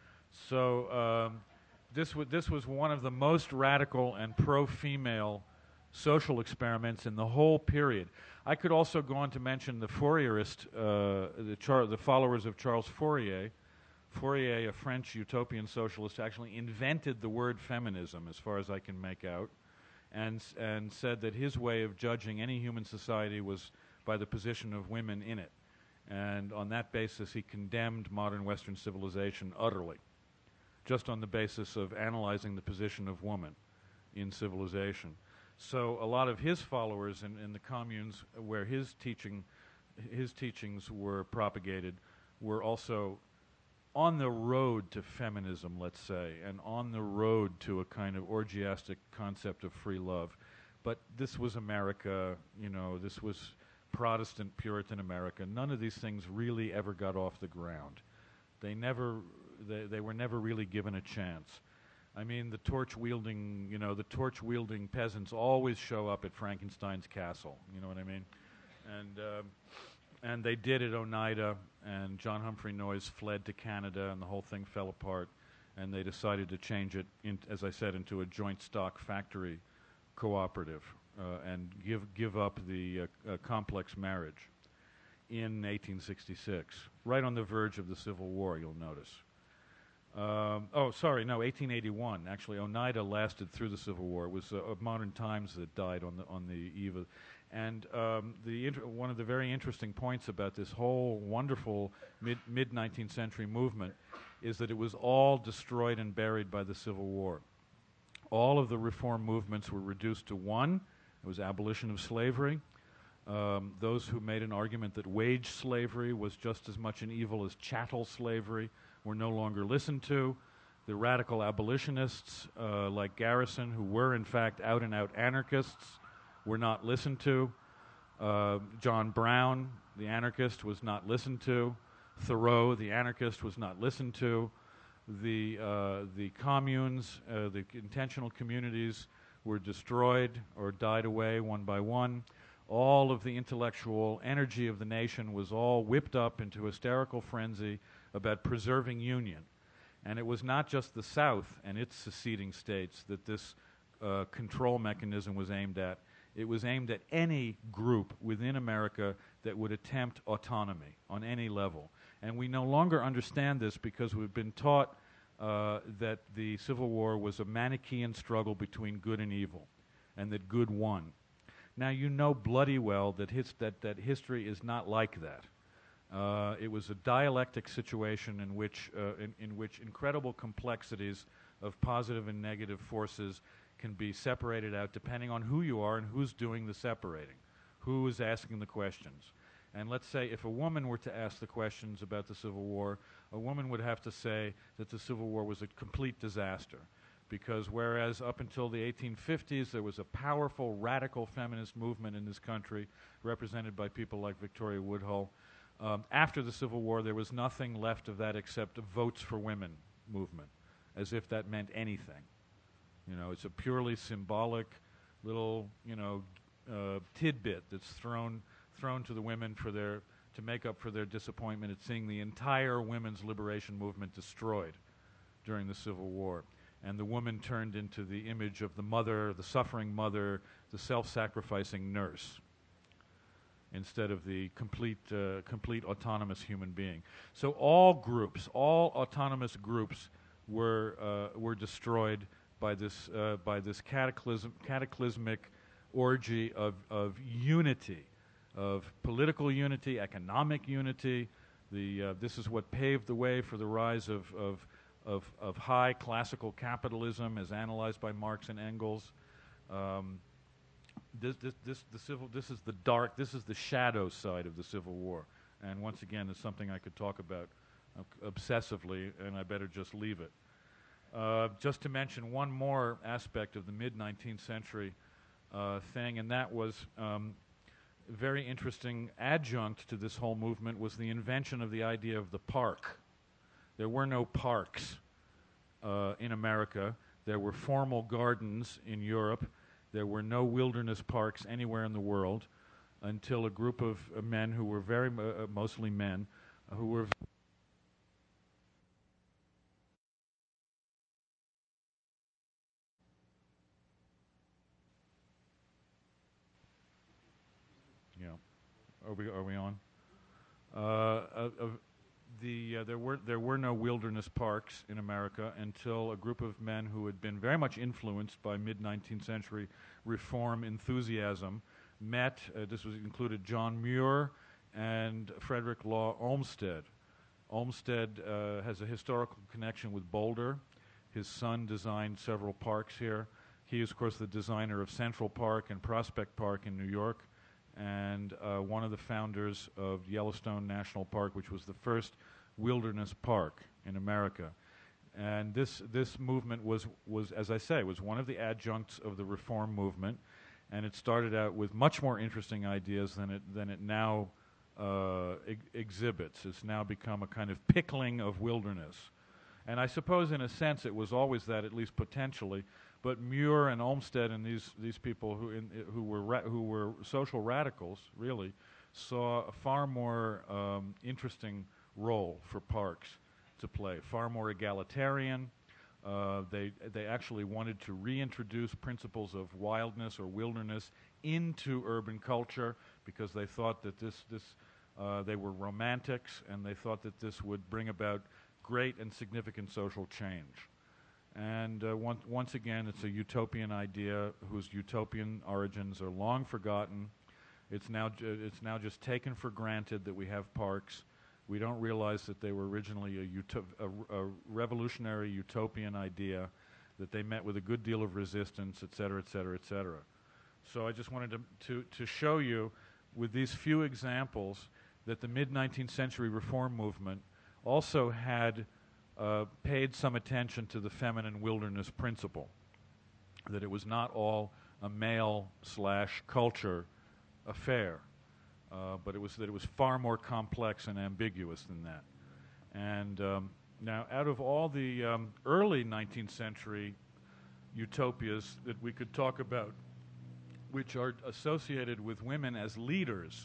Speaker 2: So um, this w- this was one of the most radical and pro-female social experiments in the whole period. I could also go on to mention the Fourierist, uh, the, Char- the followers of Charles Fourier. Fourier, a French utopian socialist, actually invented the word feminism, as far as I can make out, and and said that his way of judging any human society was by the position of women in it. And on that basis, he condemned modern Western civilization utterly, just on the basis of analyzing the position of woman in civilization. So a lot of his followers in, in the communes where his teaching, his teachings were propagated, were also on the road to feminism, let's say, and on the road to a kind of orgiastic concept of free love. But this was America, you know, this was Protestant Puritan America. None of these things really ever got off the ground. They never, they, they were never really given a chance. I mean, the torch-wielding, you know, the torch-wielding peasants always show up at Frankenstein's castle. You know what I mean? And um, and they did at Oneida, and John Humphrey Noyes fled to Canada, and the whole thing fell apart. And they decided to change it, in, as I said, into a joint stock factory cooperative, uh, and give give up the uh, uh, complex marriage in eighteen sixty-six, right on the verge of the Civil War. You'll notice. Um, oh, sorry, no, eighteen eighty-one. Actually, Oneida lasted through the Civil War. It was uh, Modern Times that died on the on the eve of, and um, the inter- one of the very interesting points about this whole wonderful mid mid nineteenth century movement is that it was all destroyed and buried by the Civil War. All of the reform movements were reduced to one. It was abolition of slavery. Um, those who made an argument that wage slavery was just as much an evil as chattel slavery were no longer listened to. The radical abolitionists, uh, like Garrison, who were in fact out-and-out anarchists, were not listened to. Uh, John Brown, the anarchist, was not listened to. Thoreau, the anarchist, was not listened to. The uh, the communes, uh, the intentional communities, were destroyed or died away one by one. All of the intellectual energy of the nation was all whipped up into hysterical frenzy about preserving union. And it was not just the South and its seceding states that this uh, control mechanism was aimed at. It was aimed at any group within America that would attempt autonomy on any level. And we no longer understand this because we've been taught uh, that the Civil War was a Manichaean struggle between good and evil, and that good won. Now, you know bloody well that, his, that, that history is not like that. Uh, it was a dialectic situation in which, uh, in, in which incredible complexities of positive and negative forces can be separated out depending on who you are and who's doing the separating, who is asking the questions. And let's say if a woman were to ask the questions about the Civil War, a woman would have to say that the Civil War was a complete disaster. Because whereas up until the eighteen fifties there was a powerful radical feminist movement in this country represented by people like Victoria Woodhull, um, after the Civil War there was nothing left of that except a votes for women movement, as if that meant anything. You know, it's a purely symbolic little, you know, uh, tidbit that's thrown thrown to the women for their to make up for their disappointment at seeing the entire women's liberation movement destroyed during the Civil War. And the woman turned into the image of the mother, the suffering mother, the self-sacrificing nurse, instead of the complete, uh, complete autonomous human being. So all groups, all autonomous groups were, uh, were destroyed by this, uh, by this cataclysm, cataclysmic orgy of, of unity, of political unity, economic unity. The, uh, this is what paved the way for the rise of, of Of, of high classical capitalism as analyzed by Marx and Engels. Um, this, this, this, the civil, this is the dark, this is the shadow side of the Civil War. And once again, it's something I could talk about uh, obsessively, and I better just leave it. Uh, just to mention one more aspect of the mid-nineteenth century uh, thing, and that was um, a very interesting adjunct to this whole movement was the invention of the idea of the park. There were no parks uh, in America. There were formal gardens in Europe. There were no wilderness parks anywhere in the world until a group of uh, men who were very, mo uh, mostly men, uh, who were yeah. Are we, are we on? Uh, uh, uh, The, uh, there were there were no wilderness parks in America until a group of men who had been very much influenced by mid-nineteenth century reform enthusiasm met. Uh, this was included John Muir and Frederick Law Olmsted. Olmsted uh, has a historical connection with Boulder. His son designed several parks here. He is, of course, the designer of Central Park and Prospect Park in New York, and uh, one of the founders of Yellowstone National Park, which was the first wilderness park in America. And this this movement was, was, as I say, was one of the adjuncts of the reform movement, and it started out with much more interesting ideas than it, than it now uh, ex exhibits. It's now become a kind of pickling of wilderness. And I suppose in a sense it was always that, at least potentially. But Muir and Olmsted and these these people who in, who were ra who were social radicals really saw a far more um, interesting role for parks to play, far more egalitarian. Uh, they they actually wanted to reintroduce principles of wildness or wilderness into urban culture because they thought that this this uh, they were romantics and they thought that this would bring about great and significant social change. And uh, once, once again, it's a utopian idea whose utopian origins are long forgotten. It's now, ju it's now just taken for granted that we have parks. We don't realize that they were originally a, uto a, a revolutionary utopian idea, that they met with a good deal of resistance, et cetera, et cetera, et cetera. So I just wanted to, to, to show you with these few examples that the mid-nineteenth century reform movement also had Uh, paid some attention to the feminine wilderness principle, that it was not all a male slash culture affair, uh, but it was that it was far more complex and ambiguous than that. And um, now, out of all the um, early nineteenth century utopias that we could talk about, which are associated with women as leaders,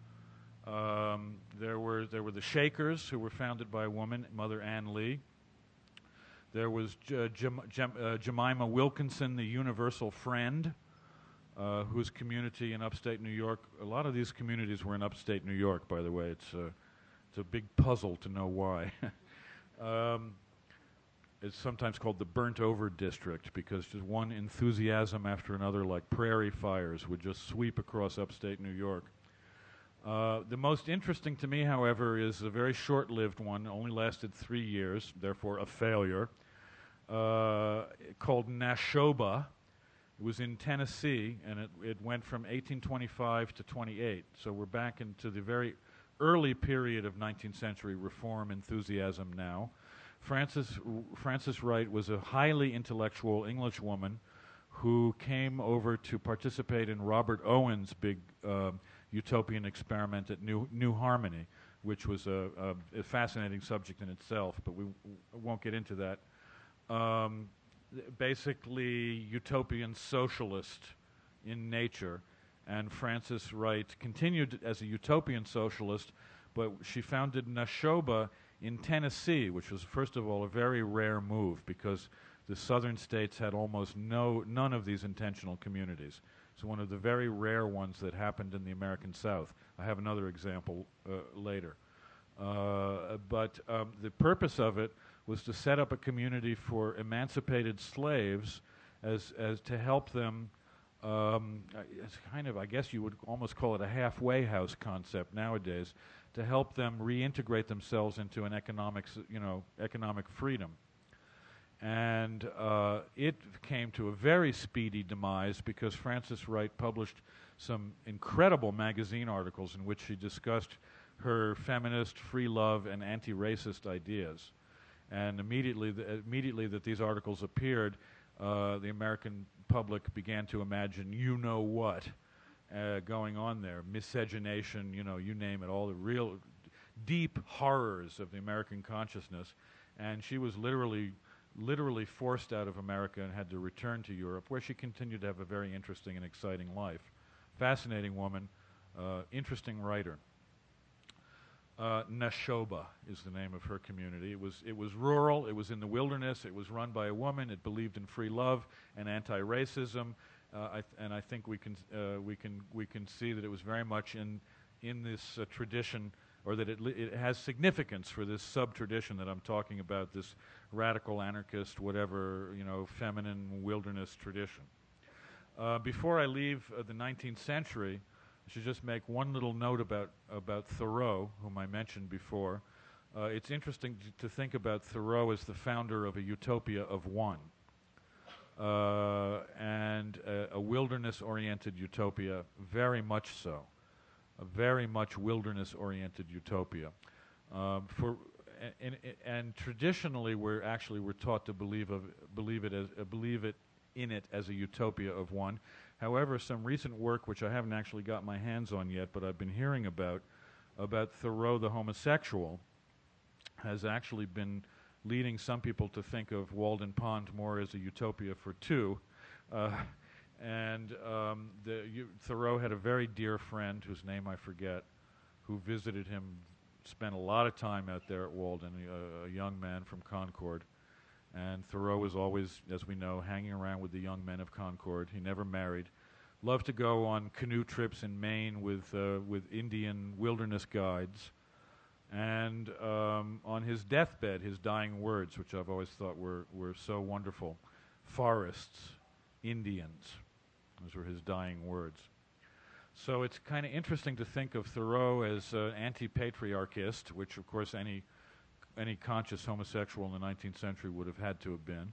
Speaker 2: Um, there were there were the Shakers, who were founded by a woman, Mother Ann Lee. There was J Jem Jem uh, Jemima Wilkinson, the Universal Friend, uh, whose community in upstate New York. A lot of these communities were in upstate New York, by the way. It's uh, It's a big puzzle to know why. um, it's sometimes called the burnt-over district because just one enthusiasm after another, like prairie fires, would just sweep across upstate New York. Uh, the most interesting to me, however, is a very short-lived one, only lasted three years, therefore a failure, uh, called Nashoba. It was in Tennessee, and it, it went from eighteen twenty-five to twenty-eight. So we're back into the very early period of nineteenth century reform enthusiasm now. Frances, Frances Wright was a highly intellectual English woman who came over to participate in Robert Owen's big uh, utopian experiment at New, New Harmony, which was a, a, a fascinating subject in itself, but we w won't get into that. Um, basically utopian socialist in nature, and Frances Wright continued as a utopian socialist, but she founded Nashoba in Tennessee, which was, first of all, a very rare move because the southern states had almost no none of these intentional communities. So one of the very rare ones that happened in the American South. I have another example uh, later. Uh, but um, the purpose of it was to set up a community for emancipated slaves as, as to help them, um, it's kind of, I guess you would almost call it a halfway house concept nowadays, to help them reintegrate themselves into an economic, you know, economic freedom. And uh, it came to a very speedy demise because Frances Wright published some incredible magazine articles in which she discussed her feminist, free love, and anti-racist ideas. And immediately, the, immediately that these articles appeared, uh, the American public began to imagine you know what uh, going on there. Miscegenation, you know, you name it, all the real deep horrors of the American consciousness. And she was literally, literally forced out of America and had to return to Europe, where she continued to have a very interesting and exciting life. Fascinating woman, uh, interesting writer. Uh, Nashoba is the name of her community. It was, it was rural, it was in the wilderness, it was run by a woman, it believed in free love and anti-racism, uh, I th and I think we can, uh, we, can, we can see that it was very much in, in this uh, tradition, or that it, li it has significance for this sub-tradition that I'm talking about, this radical anarchist, whatever, you know, feminine wilderness tradition. Uh, before I leave uh, the nineteenth century, I should just make one little note about, about Thoreau, whom I mentioned before. Uh, it's interesting to think about Thoreau as the founder of a utopia of one, uh, and a, a wilderness-oriented utopia, very much so, a very much wilderness-oriented utopia. Um, for and, and, and traditionally, we're actually we're taught to believe of believe it as uh, believe it in it as a utopia of one. However, some recent work, which I haven't actually got my hands on yet, but I've been hearing about, about Thoreau the homosexual, has actually been leading some people to think of Walden Pond more as a utopia for two. Uh, and um, the, you, Thoreau had a very dear friend, whose name I forget, who visited him, spent a lot of time out there at Walden, a, a young man from Concord. And Thoreau was always, as we know, hanging around with the young men of Concord. He never married. Loved to go on canoe trips in Maine with, uh, with Indian wilderness guides. And um, on his deathbed, his dying words, which I've always thought were, were so wonderful, forests, Indians. Those were his dying words. So it's kind of interesting to think of Thoreau as uh, anti-patriarchist, which, of course, any any conscious homosexual in the nineteenth century would have had to have been.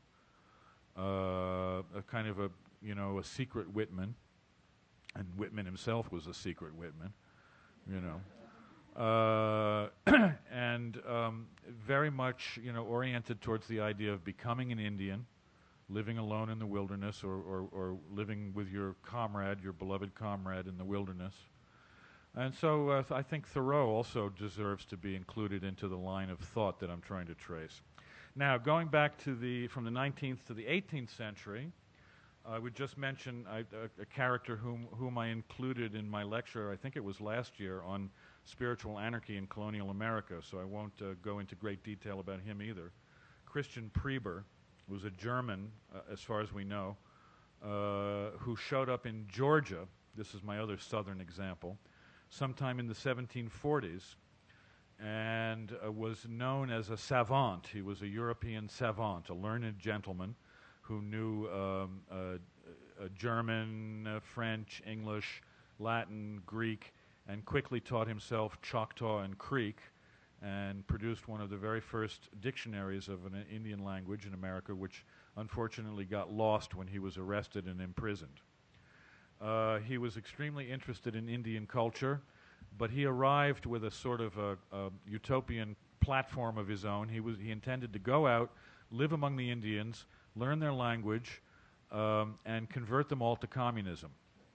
Speaker 2: Uh, a kind of a, you know, a secret Whitman. And Whitman himself was a secret Whitman, you know. Uh, and um, very much, you know, oriented towards the idea of becoming an Indian, living alone in the wilderness, or, or, or living with your comrade, your beloved comrade in the wilderness. And so uh, th I think Thoreau also deserves to be included into the line of thought that I'm trying to trace. Now, going back to the, from the nineteenth to the eighteenth century, I would just mention I, a, a character whom, whom I included in my lecture, I think it was last year, on spiritual anarchy in colonial America, so I won't uh, go into great detail about him either. Christian Preber was a German, uh, as far as we know, uh, who showed up in Georgia. This is my other southern example. Sometime in the seventeen forties, and uh, was known as a savant. He was a European savant, a learned gentleman who knew um, uh, uh, German, uh, French, English, Latin, Greek, and quickly taught himself Choctaw and Creek, and produced one of the very first dictionaries of an Indian language in America, which unfortunately got lost when he was arrested and imprisoned. Uh, he was extremely interested in Indian culture, but he arrived with a sort of a, a utopian platform of his own. He was he intended to go out, live among the Indians, learn their language, um, and convert them all to communism.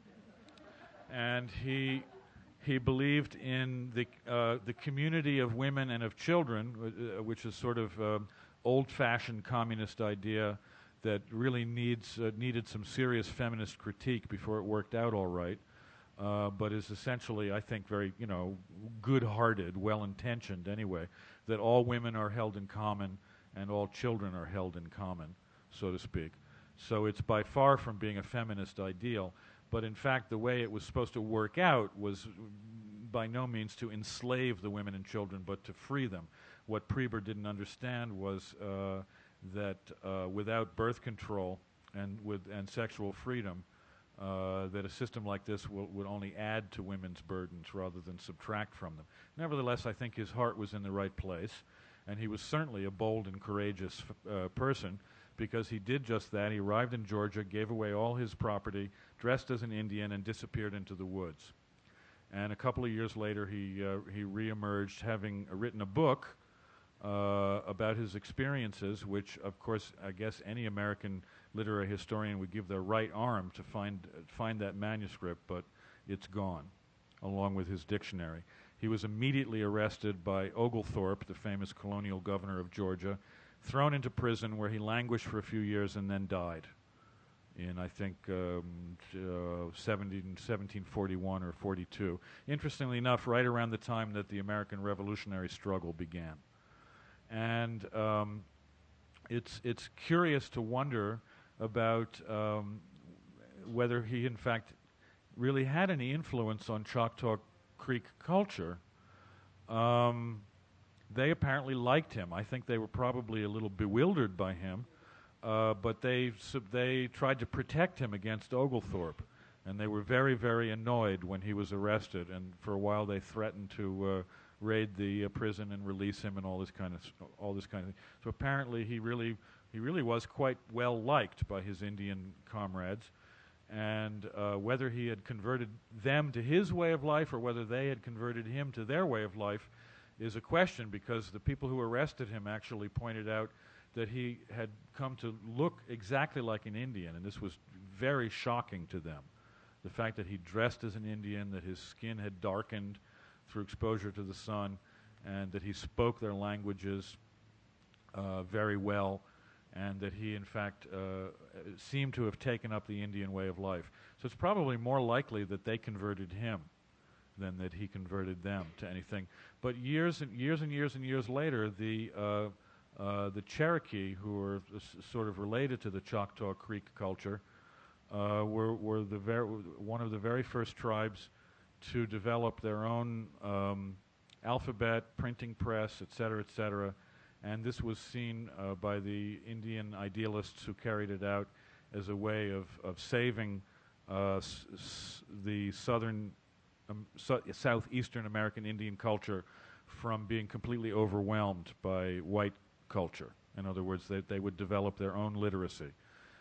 Speaker 2: And he he believed in the uh, the community of women and of children, uh, which is sort of uh, old-fashioned communist idea that really needs uh, needed some serious feminist critique before it worked out all right. Uh, but is essentially, I think, very, you know, good-hearted, well-intentioned anyway, that all women are held in common and all children are held in common, so to speak. So it's by far from being a feminist ideal, but in fact the way it was supposed to work out was by no means to enslave the women and children, but to free them. What Preber didn't understand was uh, that uh, without birth control and, with, and sexual freedom, Uh, that a system like this will, would only add to women's burdens rather than subtract from them. Nevertheless, I think his heart was in the right place, and he was certainly a bold and courageous f uh, person, because he did just that. He arrived in Georgia, gave away all his property, dressed as an Indian, and disappeared into the woods. And a couple of years later, he, uh, he reemerged, having uh, written a book uh, about his experiences, which, of course, I guess any American literary historian would give their right arm to find uh, find that manuscript, but it's gone, along with his dictionary. He was immediately arrested by Oglethorpe, the famous colonial governor of Georgia, thrown into prison where he languished for a few years and then died in, I think, um, uh, seventeen forty-one or forty-two. Interestingly enough, right around the time that the American Revolutionary struggle began. And um, it's, it's curious to wonder about um, whether he, in fact, really had any influence on Choctaw Creek culture. Um, they apparently liked him. I think they were probably a little bewildered by him, uh, but they sub they tried to protect him against Oglethorpe, and they were very, very annoyed when he was arrested. And for a while, they threatened to uh, raid the uh, prison and release him, and all this kind of s all this kind of thing. So apparently, he really. He really was quite well liked by his Indian comrades, and uh, whether he had converted them to his way of life or whether they had converted him to their way of life is a question, because the people who arrested him actually pointed out that he had come to look exactly like an Indian, and this was very shocking to them. The fact that he dressed as an Indian, that his skin had darkened through exposure to the sun, and that he spoke their languages uh, very well, and that he, in fact, uh, seemed to have taken up the Indian way of life. So it's probably more likely that they converted him than that he converted them to anything. But years and years and years and years later, the uh, uh, the Cherokee, who were s sort of related to the Choctaw Creek culture, uh, were were the ver one of the very first tribes to develop their own um, alphabet, printing press, et cetera, et cetera. And this was seen uh, by the Indian idealists who carried it out as a way of, of saving uh, s s the southern, um, so southeastern American Indian culture from being completely overwhelmed by white culture. In other words, they, they would develop their own literacy.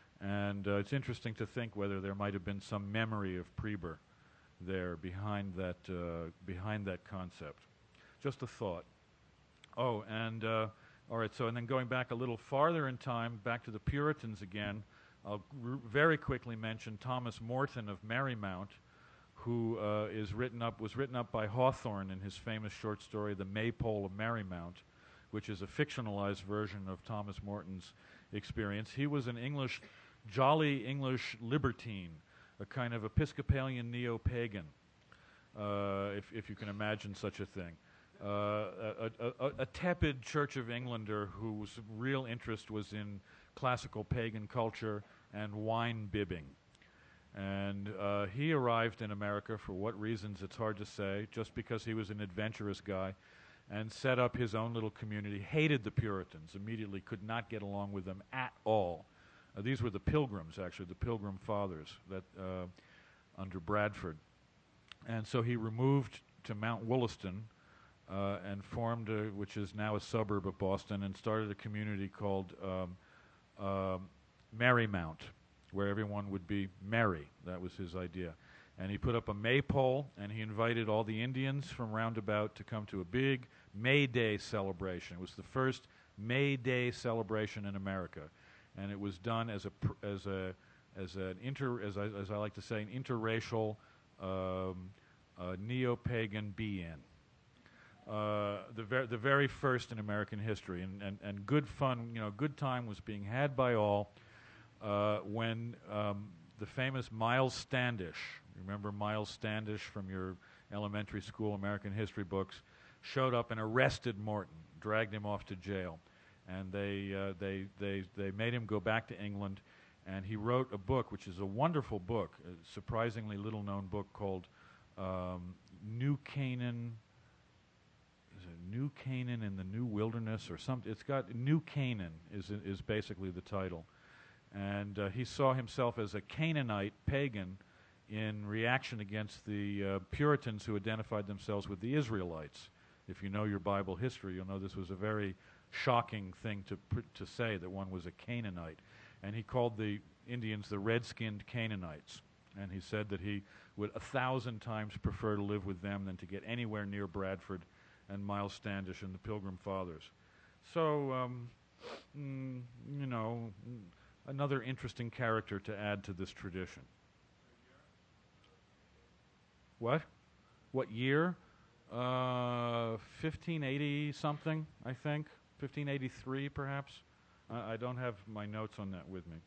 Speaker 2: And uh, it's interesting to think whether there might have been some memory of Preber there behind that, uh, behind that concept. Just a thought. Oh, and... Uh, All right, so and then going back a little farther in time, back to the Puritans again, I'll r very quickly mention Thomas Morton of Merrymount, who uh, is written up, was written up by Hawthorne in his famous short story, The Maypole of Merrymount, which is a fictionalized version of Thomas Morton's experience. He was an English, jolly English libertine, a kind of Episcopalian neo-pagan, uh, if, if you can imagine such a thing. Uh, a, a, a, a tepid Church of Englander whose real interest was in classical pagan culture and wine bibbing. And uh, he arrived in America, for what reasons it's hard to say, just because he was an adventurous guy, and set up his own little community, hated the Puritans, immediately could not get along with them at all. Uh, these were the Pilgrims, actually, the Pilgrim Fathers that uh, under Bradford. And so he removed to Mount Wollaston uh, and formed, a, which is now a suburb of Boston, and started a community called um, uh, Marymount, where everyone would be merry. That was his idea. And he put up a maypole, and he invited all the Indians from roundabout to come to a big May Day celebration. It was the first May Day celebration in America, and it was done as a pr as a as an inter as I, as I like to say, an interracial um, uh, neo-pagan be-in. Uh, the ver the very first in American history, and, and and good fun, you know, good time was being had by all uh, when um, the famous Miles Standish. Remember Miles Standish from your elementary school American history books? Showed up and arrested Morton, dragged him off to jail, and they uh, they they they made him go back to England, and he wrote a book, which is a wonderful book, a surprisingly little known book called um, New Canaan. Is it New Canaan in the New Wilderness or something? It's got New Canaan is is basically the title, and uh, he saw himself as a Canaanite pagan in reaction against the uh, Puritans who identified themselves with the Israelites. If you know your Bible history, you'll know this was a very shocking thing to pr to say, that one was a Canaanite. And he called the Indians the red-skinned Canaanites. And he said that he would a thousand times prefer to live with them than to get anywhere near Bradford and Miles Standish and the Pilgrim Fathers. So, um, mm, you know, mm, another interesting character to add to this tradition. What? What year? Uh, fifteen eighty something, I think. fifteen eighty-three, perhaps. Uh, I don't have my notes on that with me.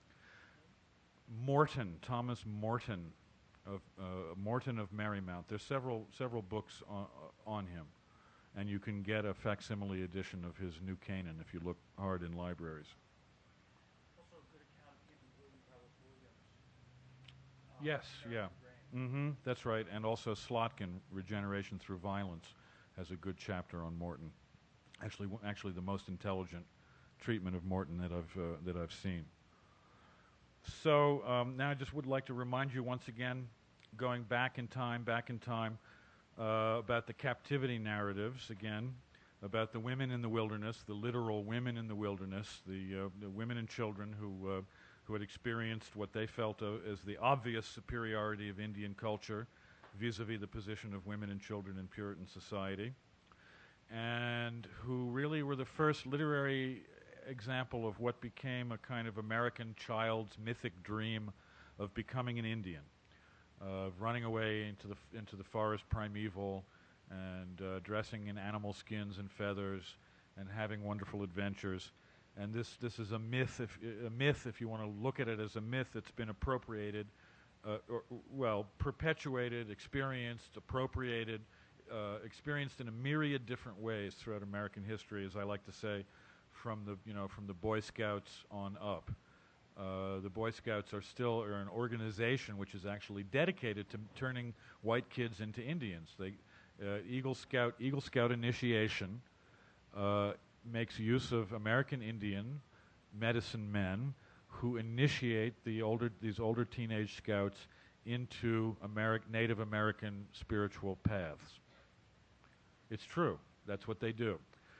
Speaker 2: Morton, Thomas Morton, of uh, Morton of Marymount. There's several several books on, uh, on him, and you can get a facsimile edition of his New Canaan if you look hard in libraries.
Speaker 1: Also a good account of even William Carlos Williams. Uh,
Speaker 2: Yes, yeah. Mm-hmm, that's right. And also Slotkin, Regeneration Through Violence, has a good chapter on Morton. Actually, w actually the most intelligent treatment of Morton that I've, uh, that I've seen. So um, now I just would like to remind you once again, going back in time, back in time, uh, about the captivity narratives again, about the women in the wilderness, the literal women in the wilderness, the, uh, the women and children who uh, who had experienced what they felt uh, as the obvious superiority of Indian culture vis-a-vis the position of women and children in Puritan society, and who really were the first literary example of what became a kind of American child's mythic dream of becoming an Indian, of running away into the, f into the forest primeval and uh, dressing in animal skins and feathers and having wonderful adventures. And this, this is a myth, if, a myth, if you want to look at it as a myth that's been appropriated, uh, or, well, perpetuated, experienced, appropriated, uh, experienced in a myriad different ways throughout American history, as I like to say, from the, you know, from the Boy Scouts on up. Uh, the Boy Scouts are still are an organization which is actually dedicated to turning white kids into Indians. They, uh, Eagle Scout, Eagle Scout initiation uh, makes use of American Indian medicine men who initiate the older, these older teenage scouts into Ameri- Native American spiritual paths. It's true. That's what they do.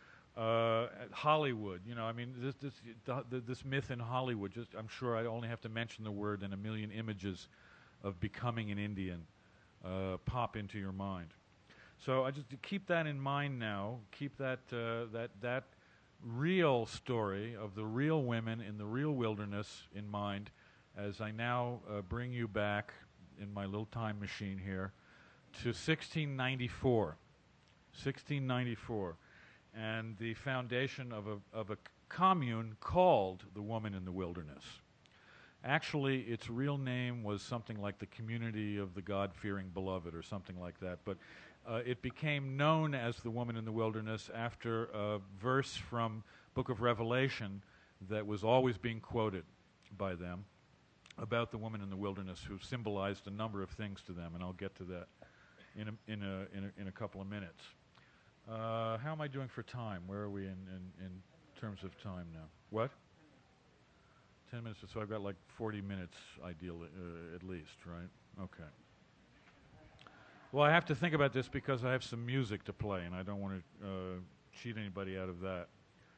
Speaker 2: Uh, at Hollywood, you know, I mean, this, this, the, this myth in Hollywood, just, I'm sure I only have to mention the word and a million images of becoming an Indian uh, pop into your mind. So I just keep that in mind now. Keep that uh, that that real story of the real women in the real wilderness in mind, as I now uh, bring you back in my little time machine here to sixteen ninety-four. sixteen ninety-four, and the foundation of a of a commune called the Woman in the Wilderness. Actually, its real name was something like the Community of the God-Fearing Beloved or something like that, but uh, it became known as the Woman in the Wilderness after a verse from Book of Revelation that was always being quoted by them about the woman in the wilderness, who symbolized a number of things to them, and I'll get to that in a, in a, in a, in a couple of minutes. Uh, how am I doing for time? Where are we in, in, in terms of time now? What? Ten minutes or so. I've got like forty minutes, ideally, uh, at least, right? Okay. Well, I have to think about this because I have some music to play, and I don't want to uh, cheat anybody out of that.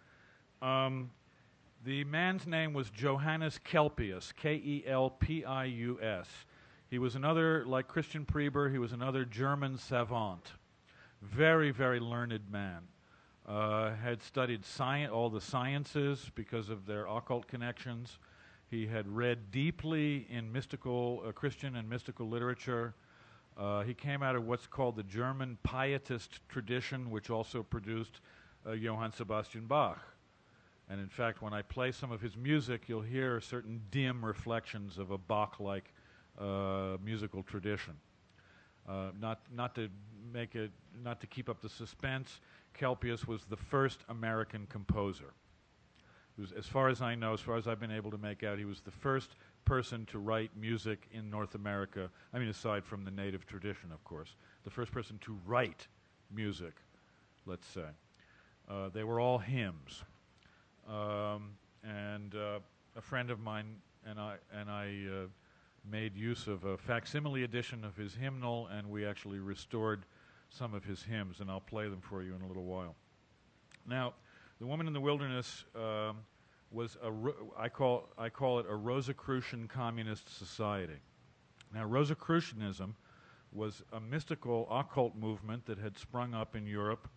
Speaker 2: Um, the man's name was Johannes Kelpius, K E L P I U S. He was another, like Christian Preber, he was another German savant. Very, very learned man. Uh, had studied science, all the sciences because of their occult connections. He had read deeply in mystical, uh, Christian and mystical literature. Uh, he came out of what's called the German Pietist tradition, which also produced uh, Johann Sebastian Bach. And in fact, when I play some of his music, you'll hear certain dim reflections of a Bach-like uh, musical tradition. Uh, not, not to make it, not to keep up the suspense, Kelpius was the first American composer. He was, as far as I know, as far as I've been able to make out, he was the first person to write music in North America. I mean, aside from the native tradition, of course, the first person to write music, let's say. Uh, they were all hymns. Um, and uh, a friend of mine and I and I uh, made use of a facsimile edition of his hymnal, and we actually restored some of his hymns, and I'll play them for you in a little while. Now, The Woman in the Wilderness um, was a ro I call I call it a Rosicrucian communist society. Now, Rosicrucianism was a mystical occult movement that had sprung up in Europe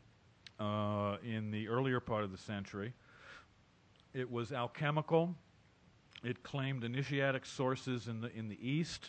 Speaker 2: uh, in the earlier part of the century. It was alchemical. It claimed initiatic sources in the in the East.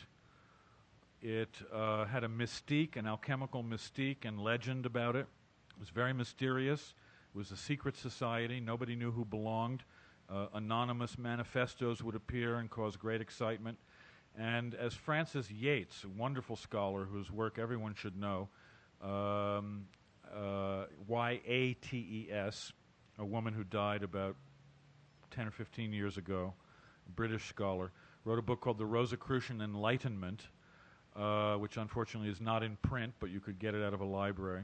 Speaker 2: It uh, had a mystique, an alchemical mystique and legend about it. It was very mysterious. It was a secret society. Nobody knew who belonged. Uh, anonymous manifestos would appear and cause great excitement. And as Frances Yates, a wonderful scholar whose work everyone should know, um, uh, Y A T E S, a woman who died about ten or fifteen years ago, a British scholar, wrote a book called The Rosicrucian Enlightenment, uh, which unfortunately is not in print, but you could get it out of a library.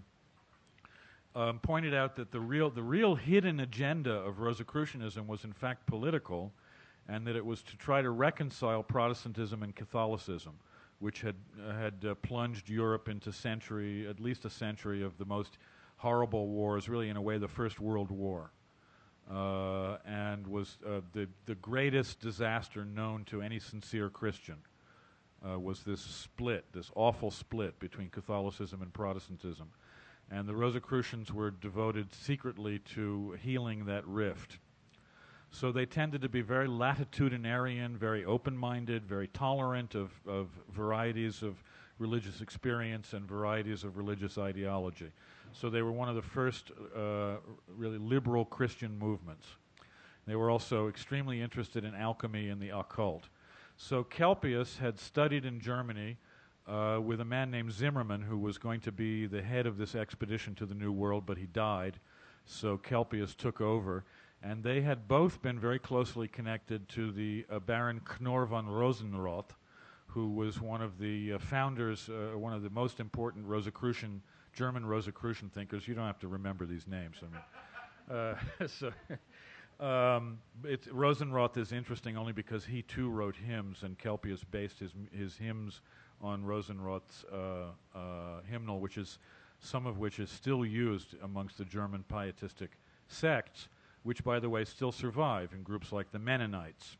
Speaker 2: Um, pointed out that the real, the real hidden agenda of Rosicrucianism was in fact political, and that it was to try to reconcile Protestantism and Catholicism, which had, uh, had uh, plunged Europe into century, at least a century of the most horrible wars, really in a way the First World War. Uh, and was uh, the, the greatest disaster known to any sincere Christian, uh, was this split, this awful split between Catholicism and Protestantism. And the Rosicrucians were devoted secretly to healing that rift. So they tended to be very latitudinarian, very open-minded, very tolerant of, of varieties of religious experience and varieties of religious ideology. So they were one of the first uh, really liberal Christian movements. They were also extremely interested in alchemy and the occult. So Kelpius had studied in Germany uh, with a man named Zimmermann, who was going to be the head of this expedition to the New World, but he died. So Kelpius took over. And they had both been very closely connected to the uh, Baron Knorr von Rosenroth, who was one of the uh, founders, uh, one of the most important Rosicrucian, German Rosicrucian thinkers. You don't have to remember these names. I mean, uh, so um, it's, Rosenroth is interesting only because he too wrote hymns, and Kelpius based his his hymns on Rosenroth's uh, uh, hymnal, which is some of which is still used amongst the German pietistic sects, which, by the way, still survive in groups like the Mennonites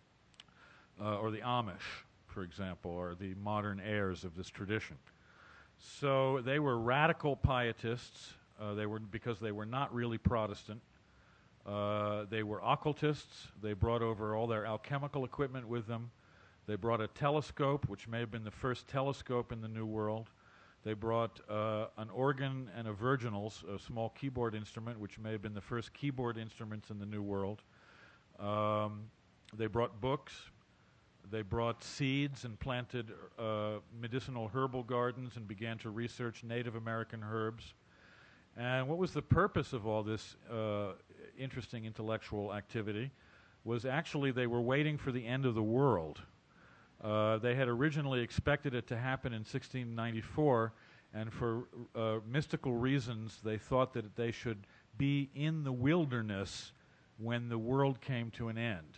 Speaker 2: uh, or the Amish, for example, or the modern heirs of this tradition. So they were radical pietists. Uh, they were because they were not really Protestant. Uh, they were occultists. They brought over all their alchemical equipment with them. They brought a telescope, which may have been the first telescope in the New World. They brought uh, an organ and a virginals, a small keyboard instrument, which may have been the first keyboard instruments in the New World. Um, they brought books. They brought seeds and planted uh, medicinal herbal gardens and began to research Native American herbs. And what was the purpose of all this uh, interesting intellectual activity was actually they were waiting for the end of the world. Uh, they had originally expected it to happen in sixteen ninety-four, And for uh, mystical reasons, they thought that they should be in the wilderness when the world came to an end.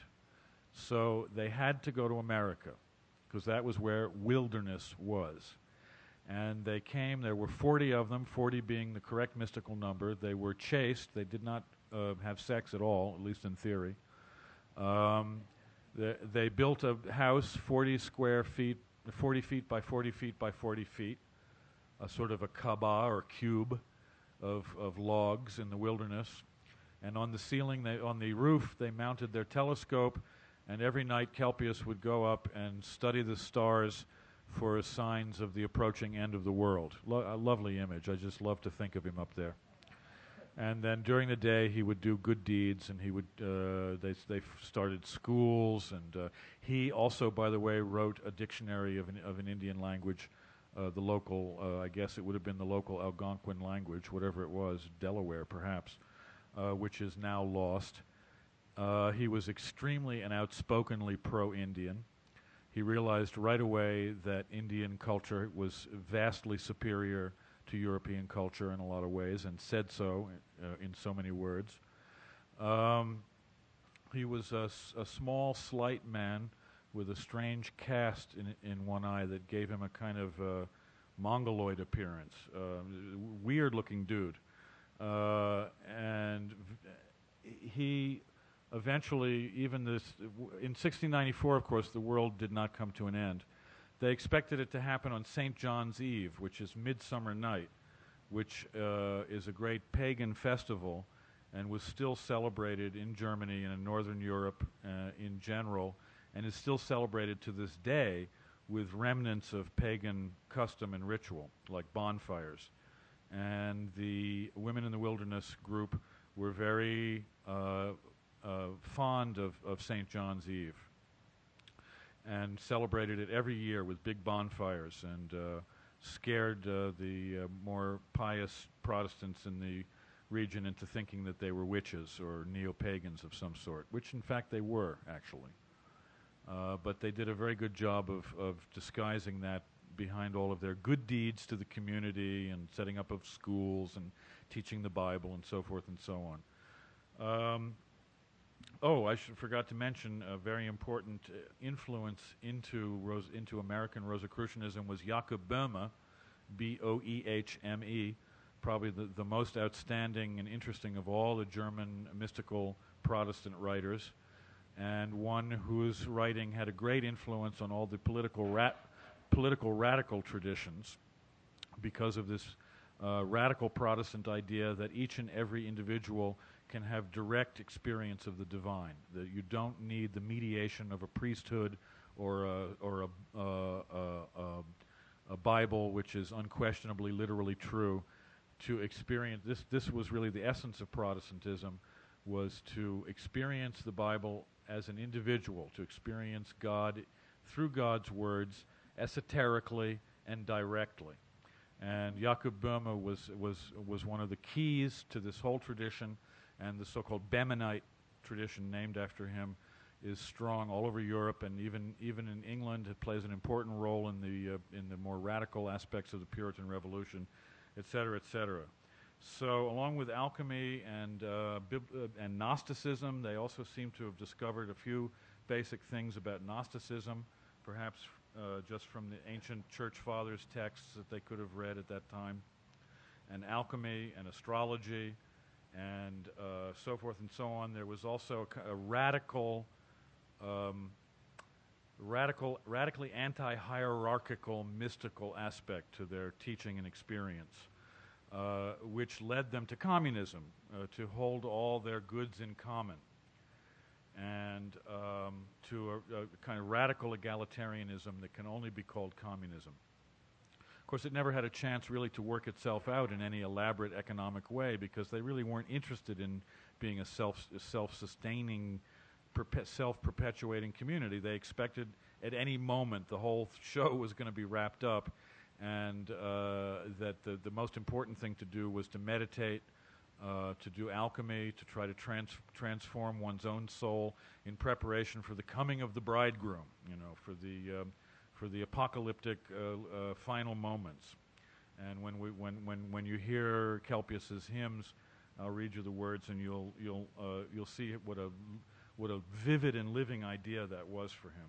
Speaker 2: So they had to go to America, because that was where wilderness was. And they came, there were forty of them, forty being the correct mystical number. They were chaste, they did not uh, have sex at all, at least in theory. Um, they, they built a house forty square feet, forty feet by forty feet by forty feet, a sort of a Kaaba or cube of, of logs in the wilderness. And on the ceiling, they, on the roof, they mounted their telescope, and every night Kelpius would go up and study the stars for signs of the approaching end of the world. Lo- a lovely image. I just love to think of him up there. And then during the day, he would do good deeds, and he would. Uh, they they f- started schools, and uh, he also, by the way, wrote a dictionary of an of an Indian language, uh, the local. Uh, I guess it would have been the local Algonquin language, whatever it was, Delaware perhaps, uh, which is now lost. Uh, he was extremely and outspokenly pro-Indian. He realized right away that Indian culture was vastly superior to European culture in a lot of ways, and said so uh, in so many words. Um, he was a, s- a small, slight man with a strange cast in, in one eye that gave him a kind of uh, mongoloid appearance, uh, weird-looking dude. Uh, and v- he eventually, even this, in sixteen ninety-four, of course, the world did not come to an end. They expected it to happen on Saint John's Eve, which is Midsummer Night, which uh, is a great pagan festival and was still celebrated in Germany and in Northern Europe uh, in general, and is still celebrated to this day with remnants of pagan custom and ritual, like bonfires. And the Women in the Wilderness group were very uh, uh, fond of, of Saint John's Eve, and celebrated it every year with big bonfires, and uh, scared uh, the uh, more pious Protestants in the region into thinking that they were witches or neo-pagans of some sort, which in fact they were, actually. Uh, but they did a very good job of, of disguising that behind all of their good deeds to the community and setting up of schools and teaching the Bible and so forth and so on. Um, oh, I should, forgot to mention a very important uh, influence into Rose, into American Rosicrucianism was Jakob Boehme, B O E H M E, probably the, the most outstanding and interesting of all the German mystical Protestant writers, and one whose writing had a great influence on all the political rat, political radical traditions, because of this uh, radical Protestant idea that each and every individual can have direct experience of the divine, that you don't need the mediation of a priesthood or a, or a, uh, uh, uh, a Bible, which is unquestionably literally true, to experience this. This was really the essence of Protestantism, was to experience the Bible as an individual, to experience God through God's words esoterically and directly. And Jakob Boehme was, was, was one of the keys to this whole tradition, and the so-called Böhmenite tradition named after him is strong all over Europe, and even even in England it plays an important role in the uh, in the more radical aspects of the Puritan Revolution, et cetera, et cetera. So, along with alchemy and uh, bib- uh, and Gnosticism, they also seem to have discovered a few basic things about Gnosticism, perhaps uh, just from the ancient church fathers' texts that they could have read at that time, and alchemy and astrology, and uh, so forth and so on. There was also a, a radical, um, radical, radically anti-hierarchical, mystical aspect to their teaching and experience, uh, which led them to communism, uh, to hold all their goods in common, and um, to a, a kind of radical egalitarianism that can only be called communism. Of course, it never had a chance really to work itself out in any elaborate economic way, because they really weren't interested in being a self, a self-sustaining, perpe- self-perpetuating community. They expected at any moment the whole show was going to be wrapped up, and uh, that the, the most important thing to do was to meditate, uh, to do alchemy, to try to trans- transform one's own soul in preparation for the coming of the bridegroom, you know, for the... Um, for the apocalyptic uh, uh, final moments. And when we when when when you hear Kelpius's hymns, I'll read you the words, and you'll you'll uh, you'll see what a what a vivid and living idea that was for him.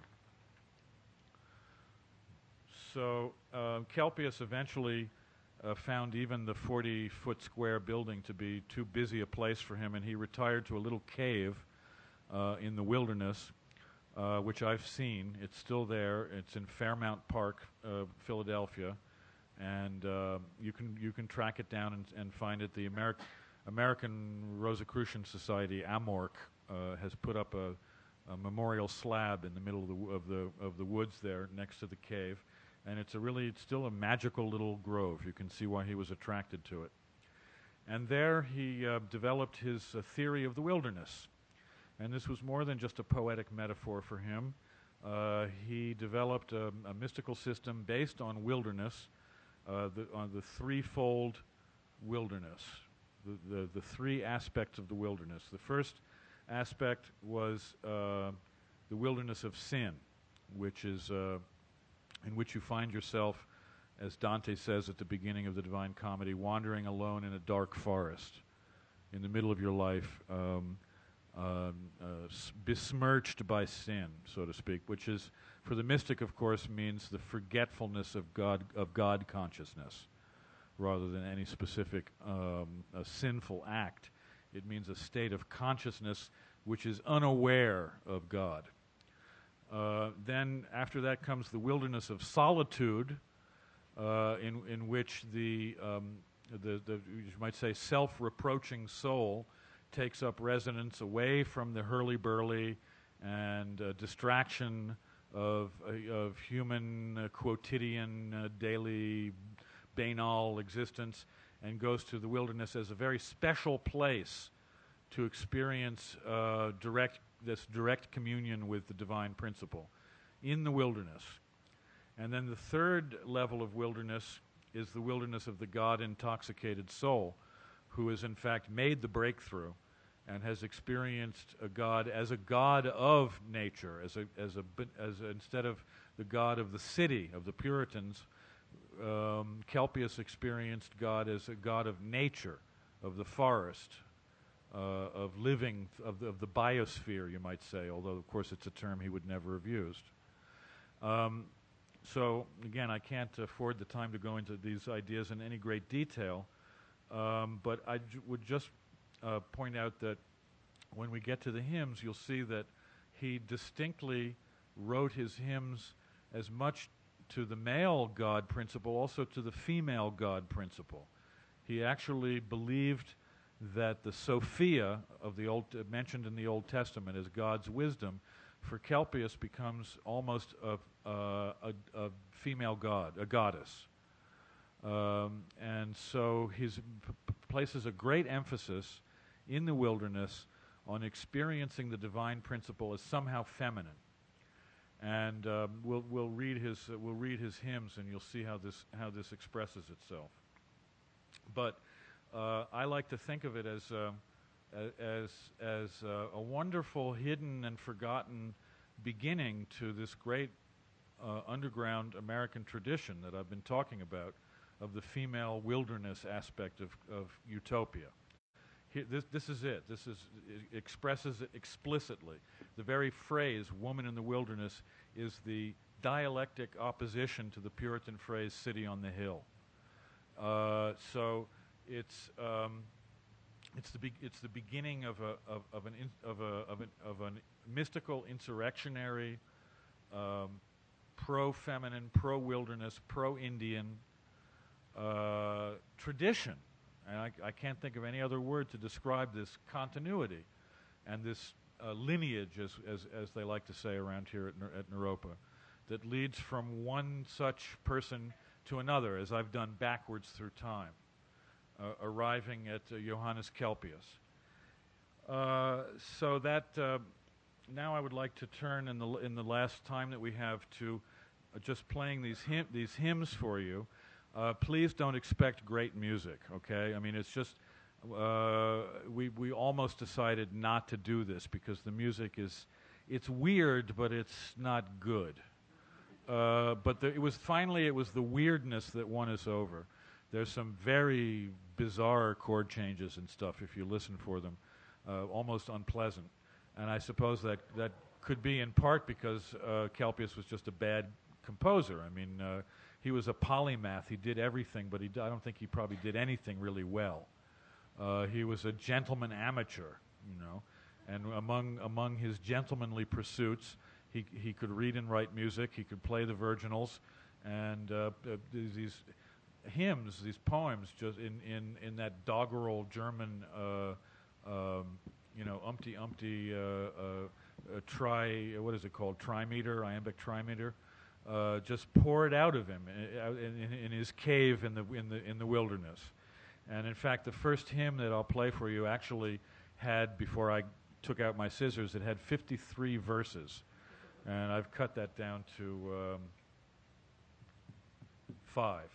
Speaker 2: So uh, Kelpius eventually uh, found even the forty-foot square building to be too busy a place for him, and he retired to a little cave uh, in the wilderness, uh, which I've seen. It's still there. It's in Fairmount Park, uh, Philadelphia, and uh, you can you can track it down and, and find it. The Ameri- American Rosicrucian Society, AMORC, uh, has put up a, a memorial slab in the middle of the w- of the of the woods there next to the cave. And it's a really, it's still a magical little grove. You can see why he was attracted to it. And there he uh, developed his uh, theory of the wilderness. And this was more than just a poetic metaphor for him. Uh, he developed a, a mystical system based on wilderness, uh, the, on the threefold wilderness, the, the, the three aspects of the wilderness. The first aspect was uh, the wilderness of sin, which is uh, in which you find yourself, as Dante says at the beginning of the Divine Comedy, wandering alone in a dark forest in the middle of your life, um, um, uh, s- besmirched by sin, so to speak, which is, for the mystic, of course, means the forgetfulness of God, of God consciousness, rather than any specific um, a sinful act. It means a state of consciousness which is unaware of God. Uh, then after that comes the wilderness of solitude, uh, in in which the, um, the the you might say self-reproaching soul takes up residence away from the hurly-burly and uh, distraction of uh, of human uh, quotidian uh, daily banal existence, and goes to the wilderness as a very special place to experience uh, direct this direct communion with the divine principle in the wilderness. And then the third level of wilderness is the wilderness of the God-intoxicated soul, who has in fact made the breakthrough and has experienced a God as a God of nature, as a as a as a, instead of the God of the city of the Puritans, um, Kelpius experienced God as a God of nature, of the forest, Uh, of living, th- of, the, of the biosphere, you might say, although, of course, it's a term he would never have used. Um, so, again, I can't afford the time to go into these ideas in any great detail, um, but I j- would just uh, point out that when we get to the hymns, you'll see that he distinctly wrote his hymns as much to the male God principle, also to the female God principle. He actually believed that the Sophia of the old, uh, mentioned in the Old Testament as God's wisdom, for Kelpius becomes almost a, uh, a, a female god, a goddess. Um, and so he places a great emphasis in the wilderness on experiencing the divine principle as somehow feminine. And um, we'll we'll read his uh, we'll read his hymns, and you'll see how this how this expresses itself. But Uh, I like to think of it as uh, as as uh, a wonderful, hidden, and forgotten beginning to this great uh, underground American tradition that I've been talking about, of the female wilderness aspect of, of utopia. Here, this this is it. This is it expresses it explicitly. The very phrase "woman in the wilderness" is the dialectic opposition to the Puritan phrase "city on the hill." Uh, so. It's um, it's the be- it's the beginning of a of, of an in- of a of an of a mystical insurrectionary, um, pro-feminine, pro-wilderness, pro-Indian uh, tradition, and I, I can't think of any other word to describe this continuity and this uh, lineage, as, as as they like to say around here at N- at Naropa, that leads from one such person to another, as I've done backwards through time. Uh, arriving at uh, Johannes Kelpius. Uh, so that uh, now I would like to turn in the l- in the last time that we have to uh, just playing these hym- these hymns for you. Uh, please don't expect great music, okay? I mean, it's just uh, we we almost decided not to do this because the music is it's weird, but it's not good. Uh, but the, it was finally it was the weirdness that won us over. there's some very bizarre chord changes and stuff if you listen for them, uh, almost unpleasant. And I suppose that that could be in part because uh, Kelpius was just a bad composer. I mean, uh, he was a polymath. He did everything, but he d- I don't think he probably did anything really well. Uh, he was a gentleman amateur, you know, and among among his gentlemanly pursuits, he he could read and write music. He could play the virginals, and uh, uh, these, these hymns, these poems, just in in in that doggerel German, uh, um, you know, umpty umpty uh, uh, uh, tri what is it called, trimeter, iambic trimeter. Uh, just pour it out of him in, in, in his cave in the in the in the wilderness. And in fact, the first hymn that I'll play for you actually had, before I took out my scissors, it had fifty-three verses, and I've cut that down to um, five.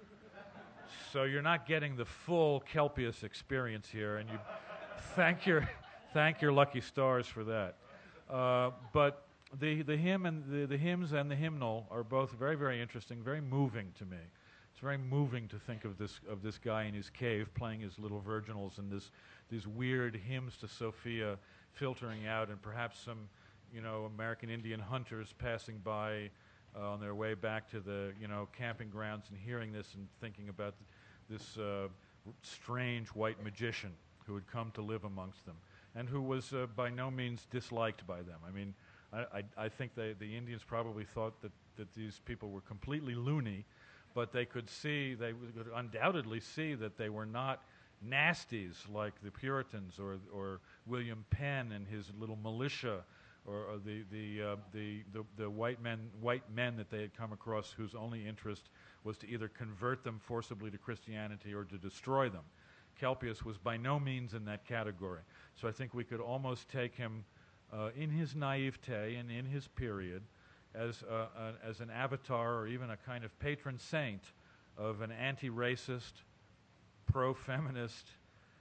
Speaker 2: So you're not getting the full Kelpius experience here, and you thank your thank your lucky stars for that. Uh, but The the hymn and the, the hymns and the hymnal are both very, very interesting, very moving to me. It's very moving to think of this of this guy in his cave playing his little virginals and this these weird hymns to Sophia filtering out, and perhaps some, you know, American Indian hunters passing by uh, on their way back to the, you know, camping grounds and hearing this and thinking about th- this uh, strange white magician who had come to live amongst them and who was uh, by no means disliked by them. I mean, I, I, I think they, the Indians probably thought that, that these people were completely loony, but they could see, they could undoubtedly see that they were not nasties like the Puritans or or William Penn and his little militia, or, or the the, uh, the the the white men white men that they had come across, whose only interest was to either convert them forcibly to Christianity or to destroy them. Kelpius was by no means in that category. So I think we could almost take him Uh, in his naivete and in his period, as uh, uh, as an avatar or even a kind of patron saint of an anti-racist, pro-feminist,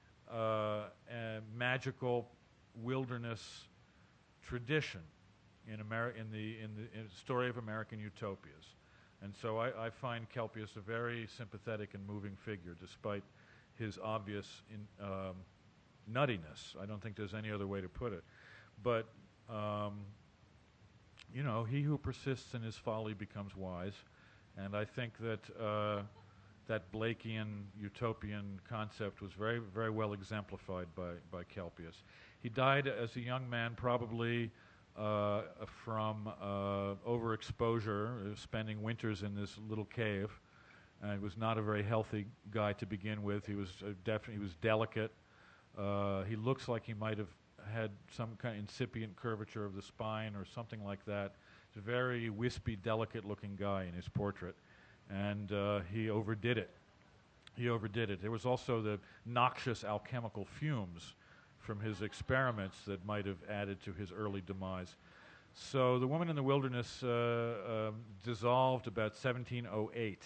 Speaker 2: uh, and magical wilderness tradition in Ameri- in the in the in story of American utopias. And so I, I find Kelpius a very sympathetic and moving figure, despite his obvious in, um, nuttiness. I don't think there's any other way to put it. But, um, you know, he who persists in his folly becomes wise. And I think that uh, that Blakean utopian concept was very, very well exemplified by, by Kelpius. He died as a young man, probably uh, from uh, overexposure, uh, spending winters in this little cave. And he was not a very healthy guy to begin with. He was uh, definitely he was delicate. Uh, he looks like he might have had some kind of incipient curvature of the spine or something like that. He's a very wispy, delicate-looking guy in his portrait, and uh, he overdid it. He overdid it. There was also the noxious alchemical fumes from his experiments that might have added to his early demise. So The Woman in the Wilderness uh, uh, dissolved about seventeen oh eight,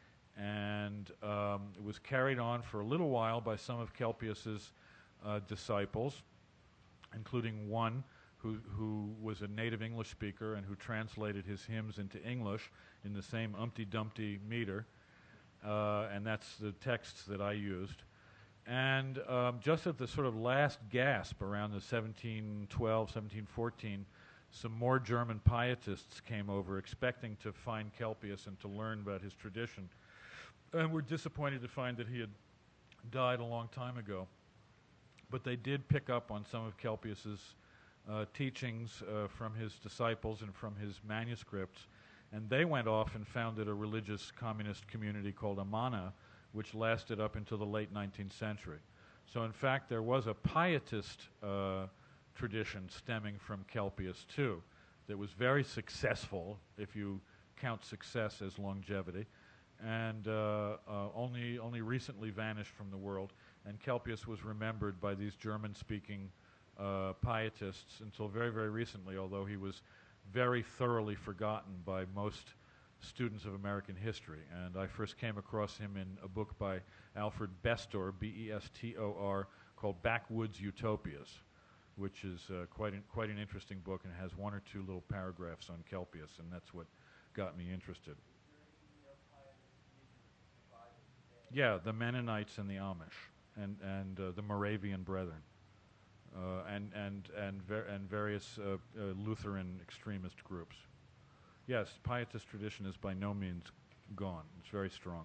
Speaker 2: and um, it was carried on for a little while by some of Kelpius's uh, disciples, including one who who was a native English speaker and who translated his hymns into English in the same Umpty Dumpty meter, uh, and that's the texts that I used. And um, just at the sort of last gasp, around the seventeen twelve, seventeen fourteen, some more German pietists came over, expecting to find Kelpius and to learn about his tradition, and were disappointed to find that he had died a long time ago. But they did pick up on some of Kelpius's uh, teachings uh, from his disciples and from his manuscripts, and they went off and founded a religious communist community called Amana, which lasted up into the late nineteenth century. So in fact, there was a pietist uh, tradition stemming from Kelpius too, that was very successful, if you count success as longevity, and uh, uh, only only recently vanished from the world. And Kelpius was remembered by these German-speaking uh, pietists until very, very recently, although he was very thoroughly forgotten by most students of American history. And I first came across him in a book by Alfred Bestor, B E S T O R, called Backwoods Utopias, which is uh, quite, an, quite an interesting book and has one or two little paragraphs on Kelpius, and that's what got me interested. Yeah, the Mennonites and the Amish, and and uh, the Moravian Brethren, uh, and and and ver- and various uh, uh, Lutheran extremist groups. Yes, Pietist tradition is by no means gone. It's very strong.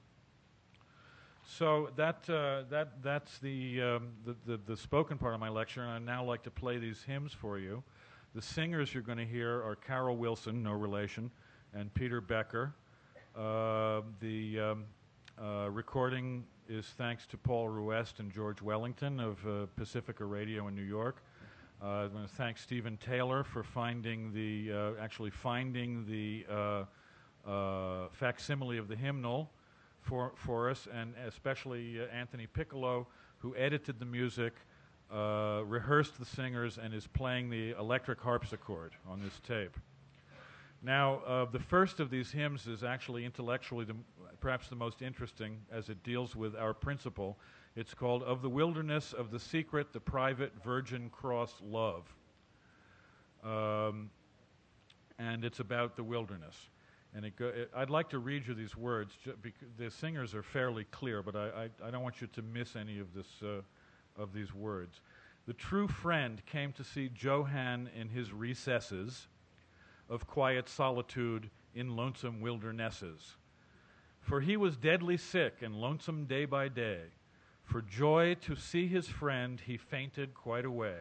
Speaker 2: So that uh, that that's the, um, the, the the spoken part of my lecture, and I'd now like to play these hymns for you. The singers you're going to hear are Carol Wilson, no relation, and Peter Becker. Uh, the um, uh, recording is thanks to Paul Ruest and George Wellington of uh, Pacifica Radio in New York. Uh, I want to thank Stephen Taylor for finding the uh, actually finding the uh, uh, facsimile of the hymnal for for us, and especially uh, Anthony Piccolo, who edited the music, uh, rehearsed the singers, and is playing the electric harpsichord on this tape. Now, uh, the first of these hymns is actually intellectually the, perhaps the most interesting, as it deals with our principle. It's called "Of the Wilderness of the Secret, the Private Virgin Cross Love." Um, and it's about the wilderness. And it go, it, I'd like to read you these words. Because the singers are fairly clear, but I, I, I don't want you to miss any of this uh, of these words. The true friend came to see Johann in his recesses of quiet solitude in lonesome wildernesses. For he was deadly sick and lonesome day by day. For joy to see his friend, he fainted quite away.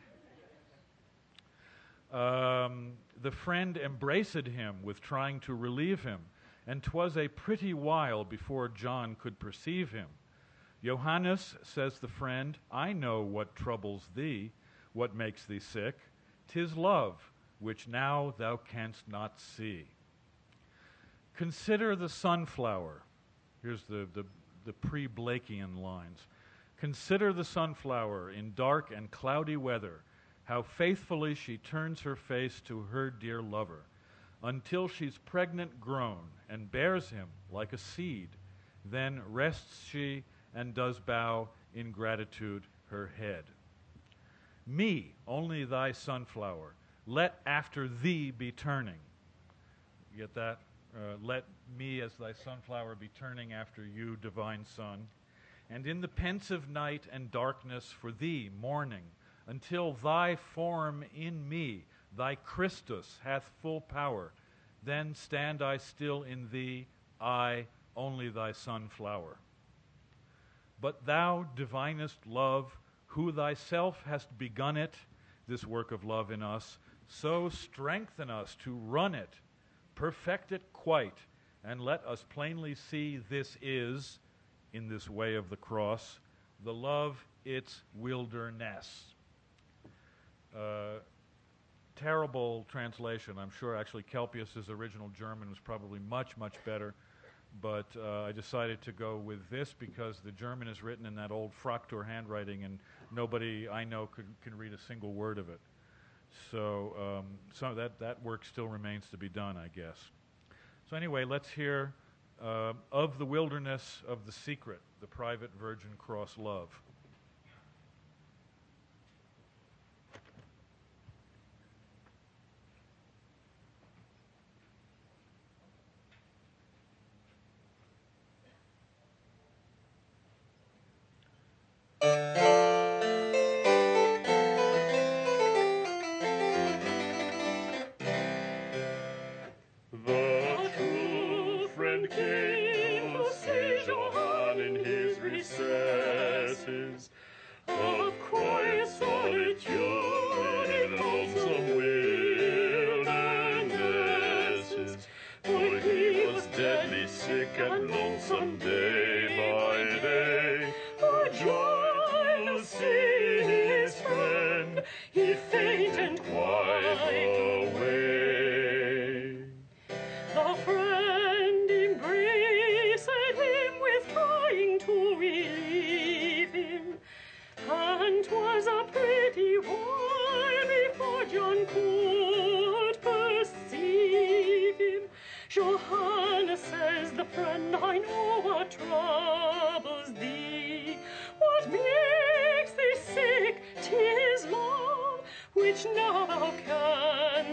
Speaker 2: Um, the friend embraced him with trying to relieve him, and 'twas a pretty while before John could perceive him. Johannes, says the friend, I know what troubles thee, what makes thee sick. 'Tis love, which now thou canst not see. Consider the sunflower. Here's the, the, the pre-Blakean lines. Consider the sunflower in dark and cloudy weather, how faithfully she turns her face to her dear lover, until she's pregnant grown and bears him like a seed. Then rests she and does bow in gratitude her head. Me, only thy sunflower, let after thee be turning. You get that? Uh, let me as thy sunflower be turning after you, divine sun. And in the pensive night and darkness for thee mourning, until thy form in me, thy Christus, hath full power, then stand I still in thee, I, only thy sunflower. But thou, divinest love, who thyself hast begun it, this work of love in us, so strengthen us to run it, perfect it quite, and let us plainly see this is, in this way of the cross, the love its wilderness. Uh, terrible translation. I'm sure actually Kelpius's original German was probably much, much better, but uh, I decided to go with this because the German is written in that old Fraktur handwriting, and nobody I know could, can read a single word of it. So, um, so that, that work still remains to be done, I guess. So anyway, let's hear uh, Of the Wilderness of the Secret, the Private Virgin Cross Love.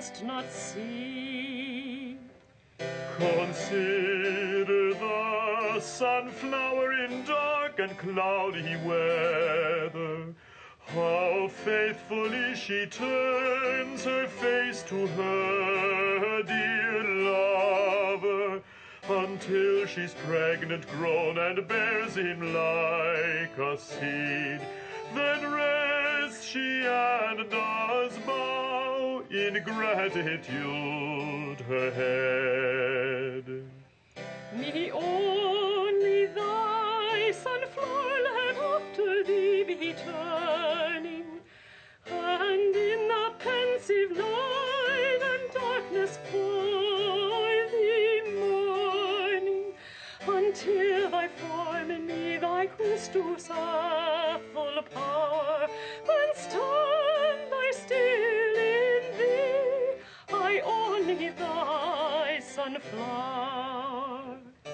Speaker 3: Consider the a sunflower in dark and cloudy weather. How faithfully she turns her face to her dear lover, until she's pregnant, grown, and bears him like a seed. Then rests she and does bow in gratitude her head.
Speaker 4: Me only thy sunflower after thee be turning, and in the pensive night and darkness by thee mourning, until thy form in me thy Christus awful power, when stand I still in thee, I only thy sunflower.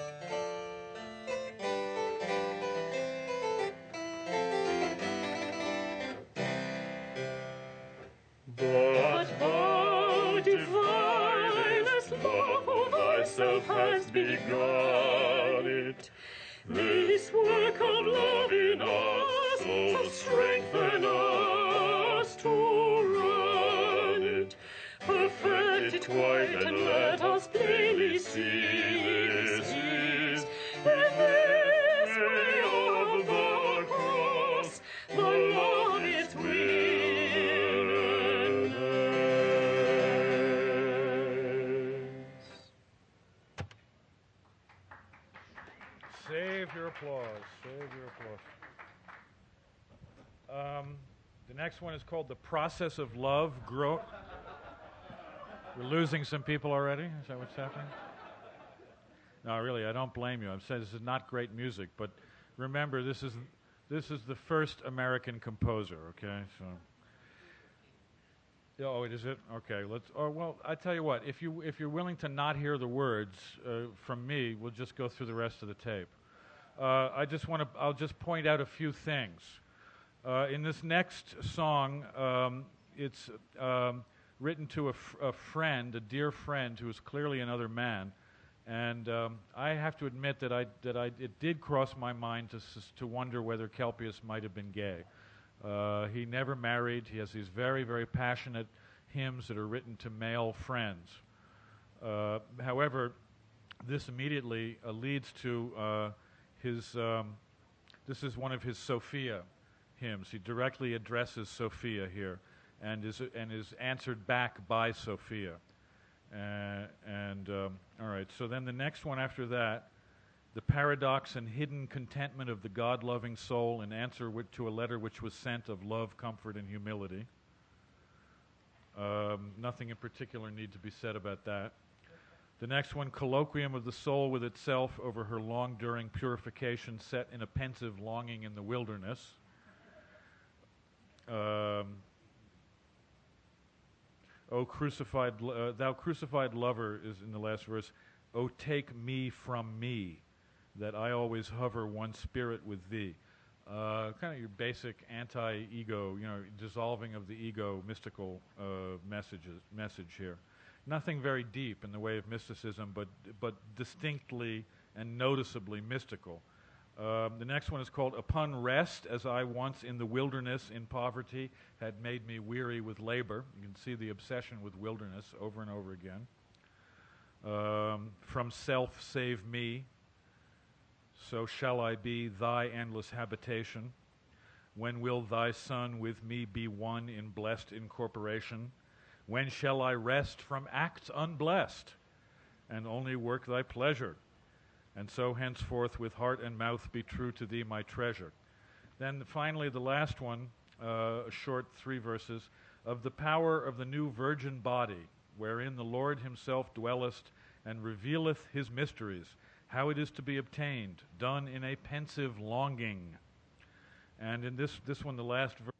Speaker 3: But thou, divinest love, of thyself hast begun it. This work of love in us, so strengthen us to run it. Perfect it quite, and let us plainly see this is in this way of the cross, the love its wilderness.
Speaker 2: Save your applause. Save your applause. Um, the next one is called The Process of Love. Grow. We're losing some people already? Is that what's happening? No, really, I don't blame you. I'm saying this is not great music, but remember, this is this is the first American composer, okay? So, yeah, oh, is it? Okay, let's. Oh, well, I tell you what. If you if you're willing to not hear the words uh, from me, we'll just go through the rest of the tape. Uh, I just want to. I'll just point out a few things. Uh, in this next song, um, it's um, written to a, f- a friend, a dear friend, who is clearly another man, and um, I have to admit that I that I it did cross my mind to s- to wonder whether Kelpius might have been gay. Uh, he never married. He has these very, very passionate hymns that are written to male friends. Uh, however, this immediately uh, leads to uh, his, um, this is one of his Sophia hymns. He directly addresses Sophia here and is, and is answered back by Sophia. Uh, and, um, all right, so then the next one after that, the paradox and hidden contentment of the God-loving soul in answer w- to a letter which was sent of love, comfort, and humility. Um, nothing in particular need to be said about that. The next one, colloquium of the soul with itself over her long-during purification set in a pensive longing in the wilderness. Um, O crucified, uh, thou crucified lover is in the last verse. O take me from me, that I always hover one spirit with thee. Uh, kind of your basic anti-ego, you know, dissolving of the ego mystical uh, messages, message here. Nothing very deep in the way of mysticism, but but distinctly and noticeably mystical. Um, the next one is called Upon Rest, as I once in the wilderness in poverty had made me weary with labor. You can see the obsession with wilderness over and over again. Um, from self save me, so shall I be thy endless habitation. When will thy Son with me be one in blessed incorporation? When shall I rest from acts unblessed and only work thy pleasure? And so henceforth with heart and mouth be true to thee, my treasure. Then finally the last one, uh, a short three verses, of the power of the new virgin body, wherein the Lord himself dwelleth and revealeth his mysteries, how it is to be obtained, done in a pensive longing. And in this, this one, the last verse,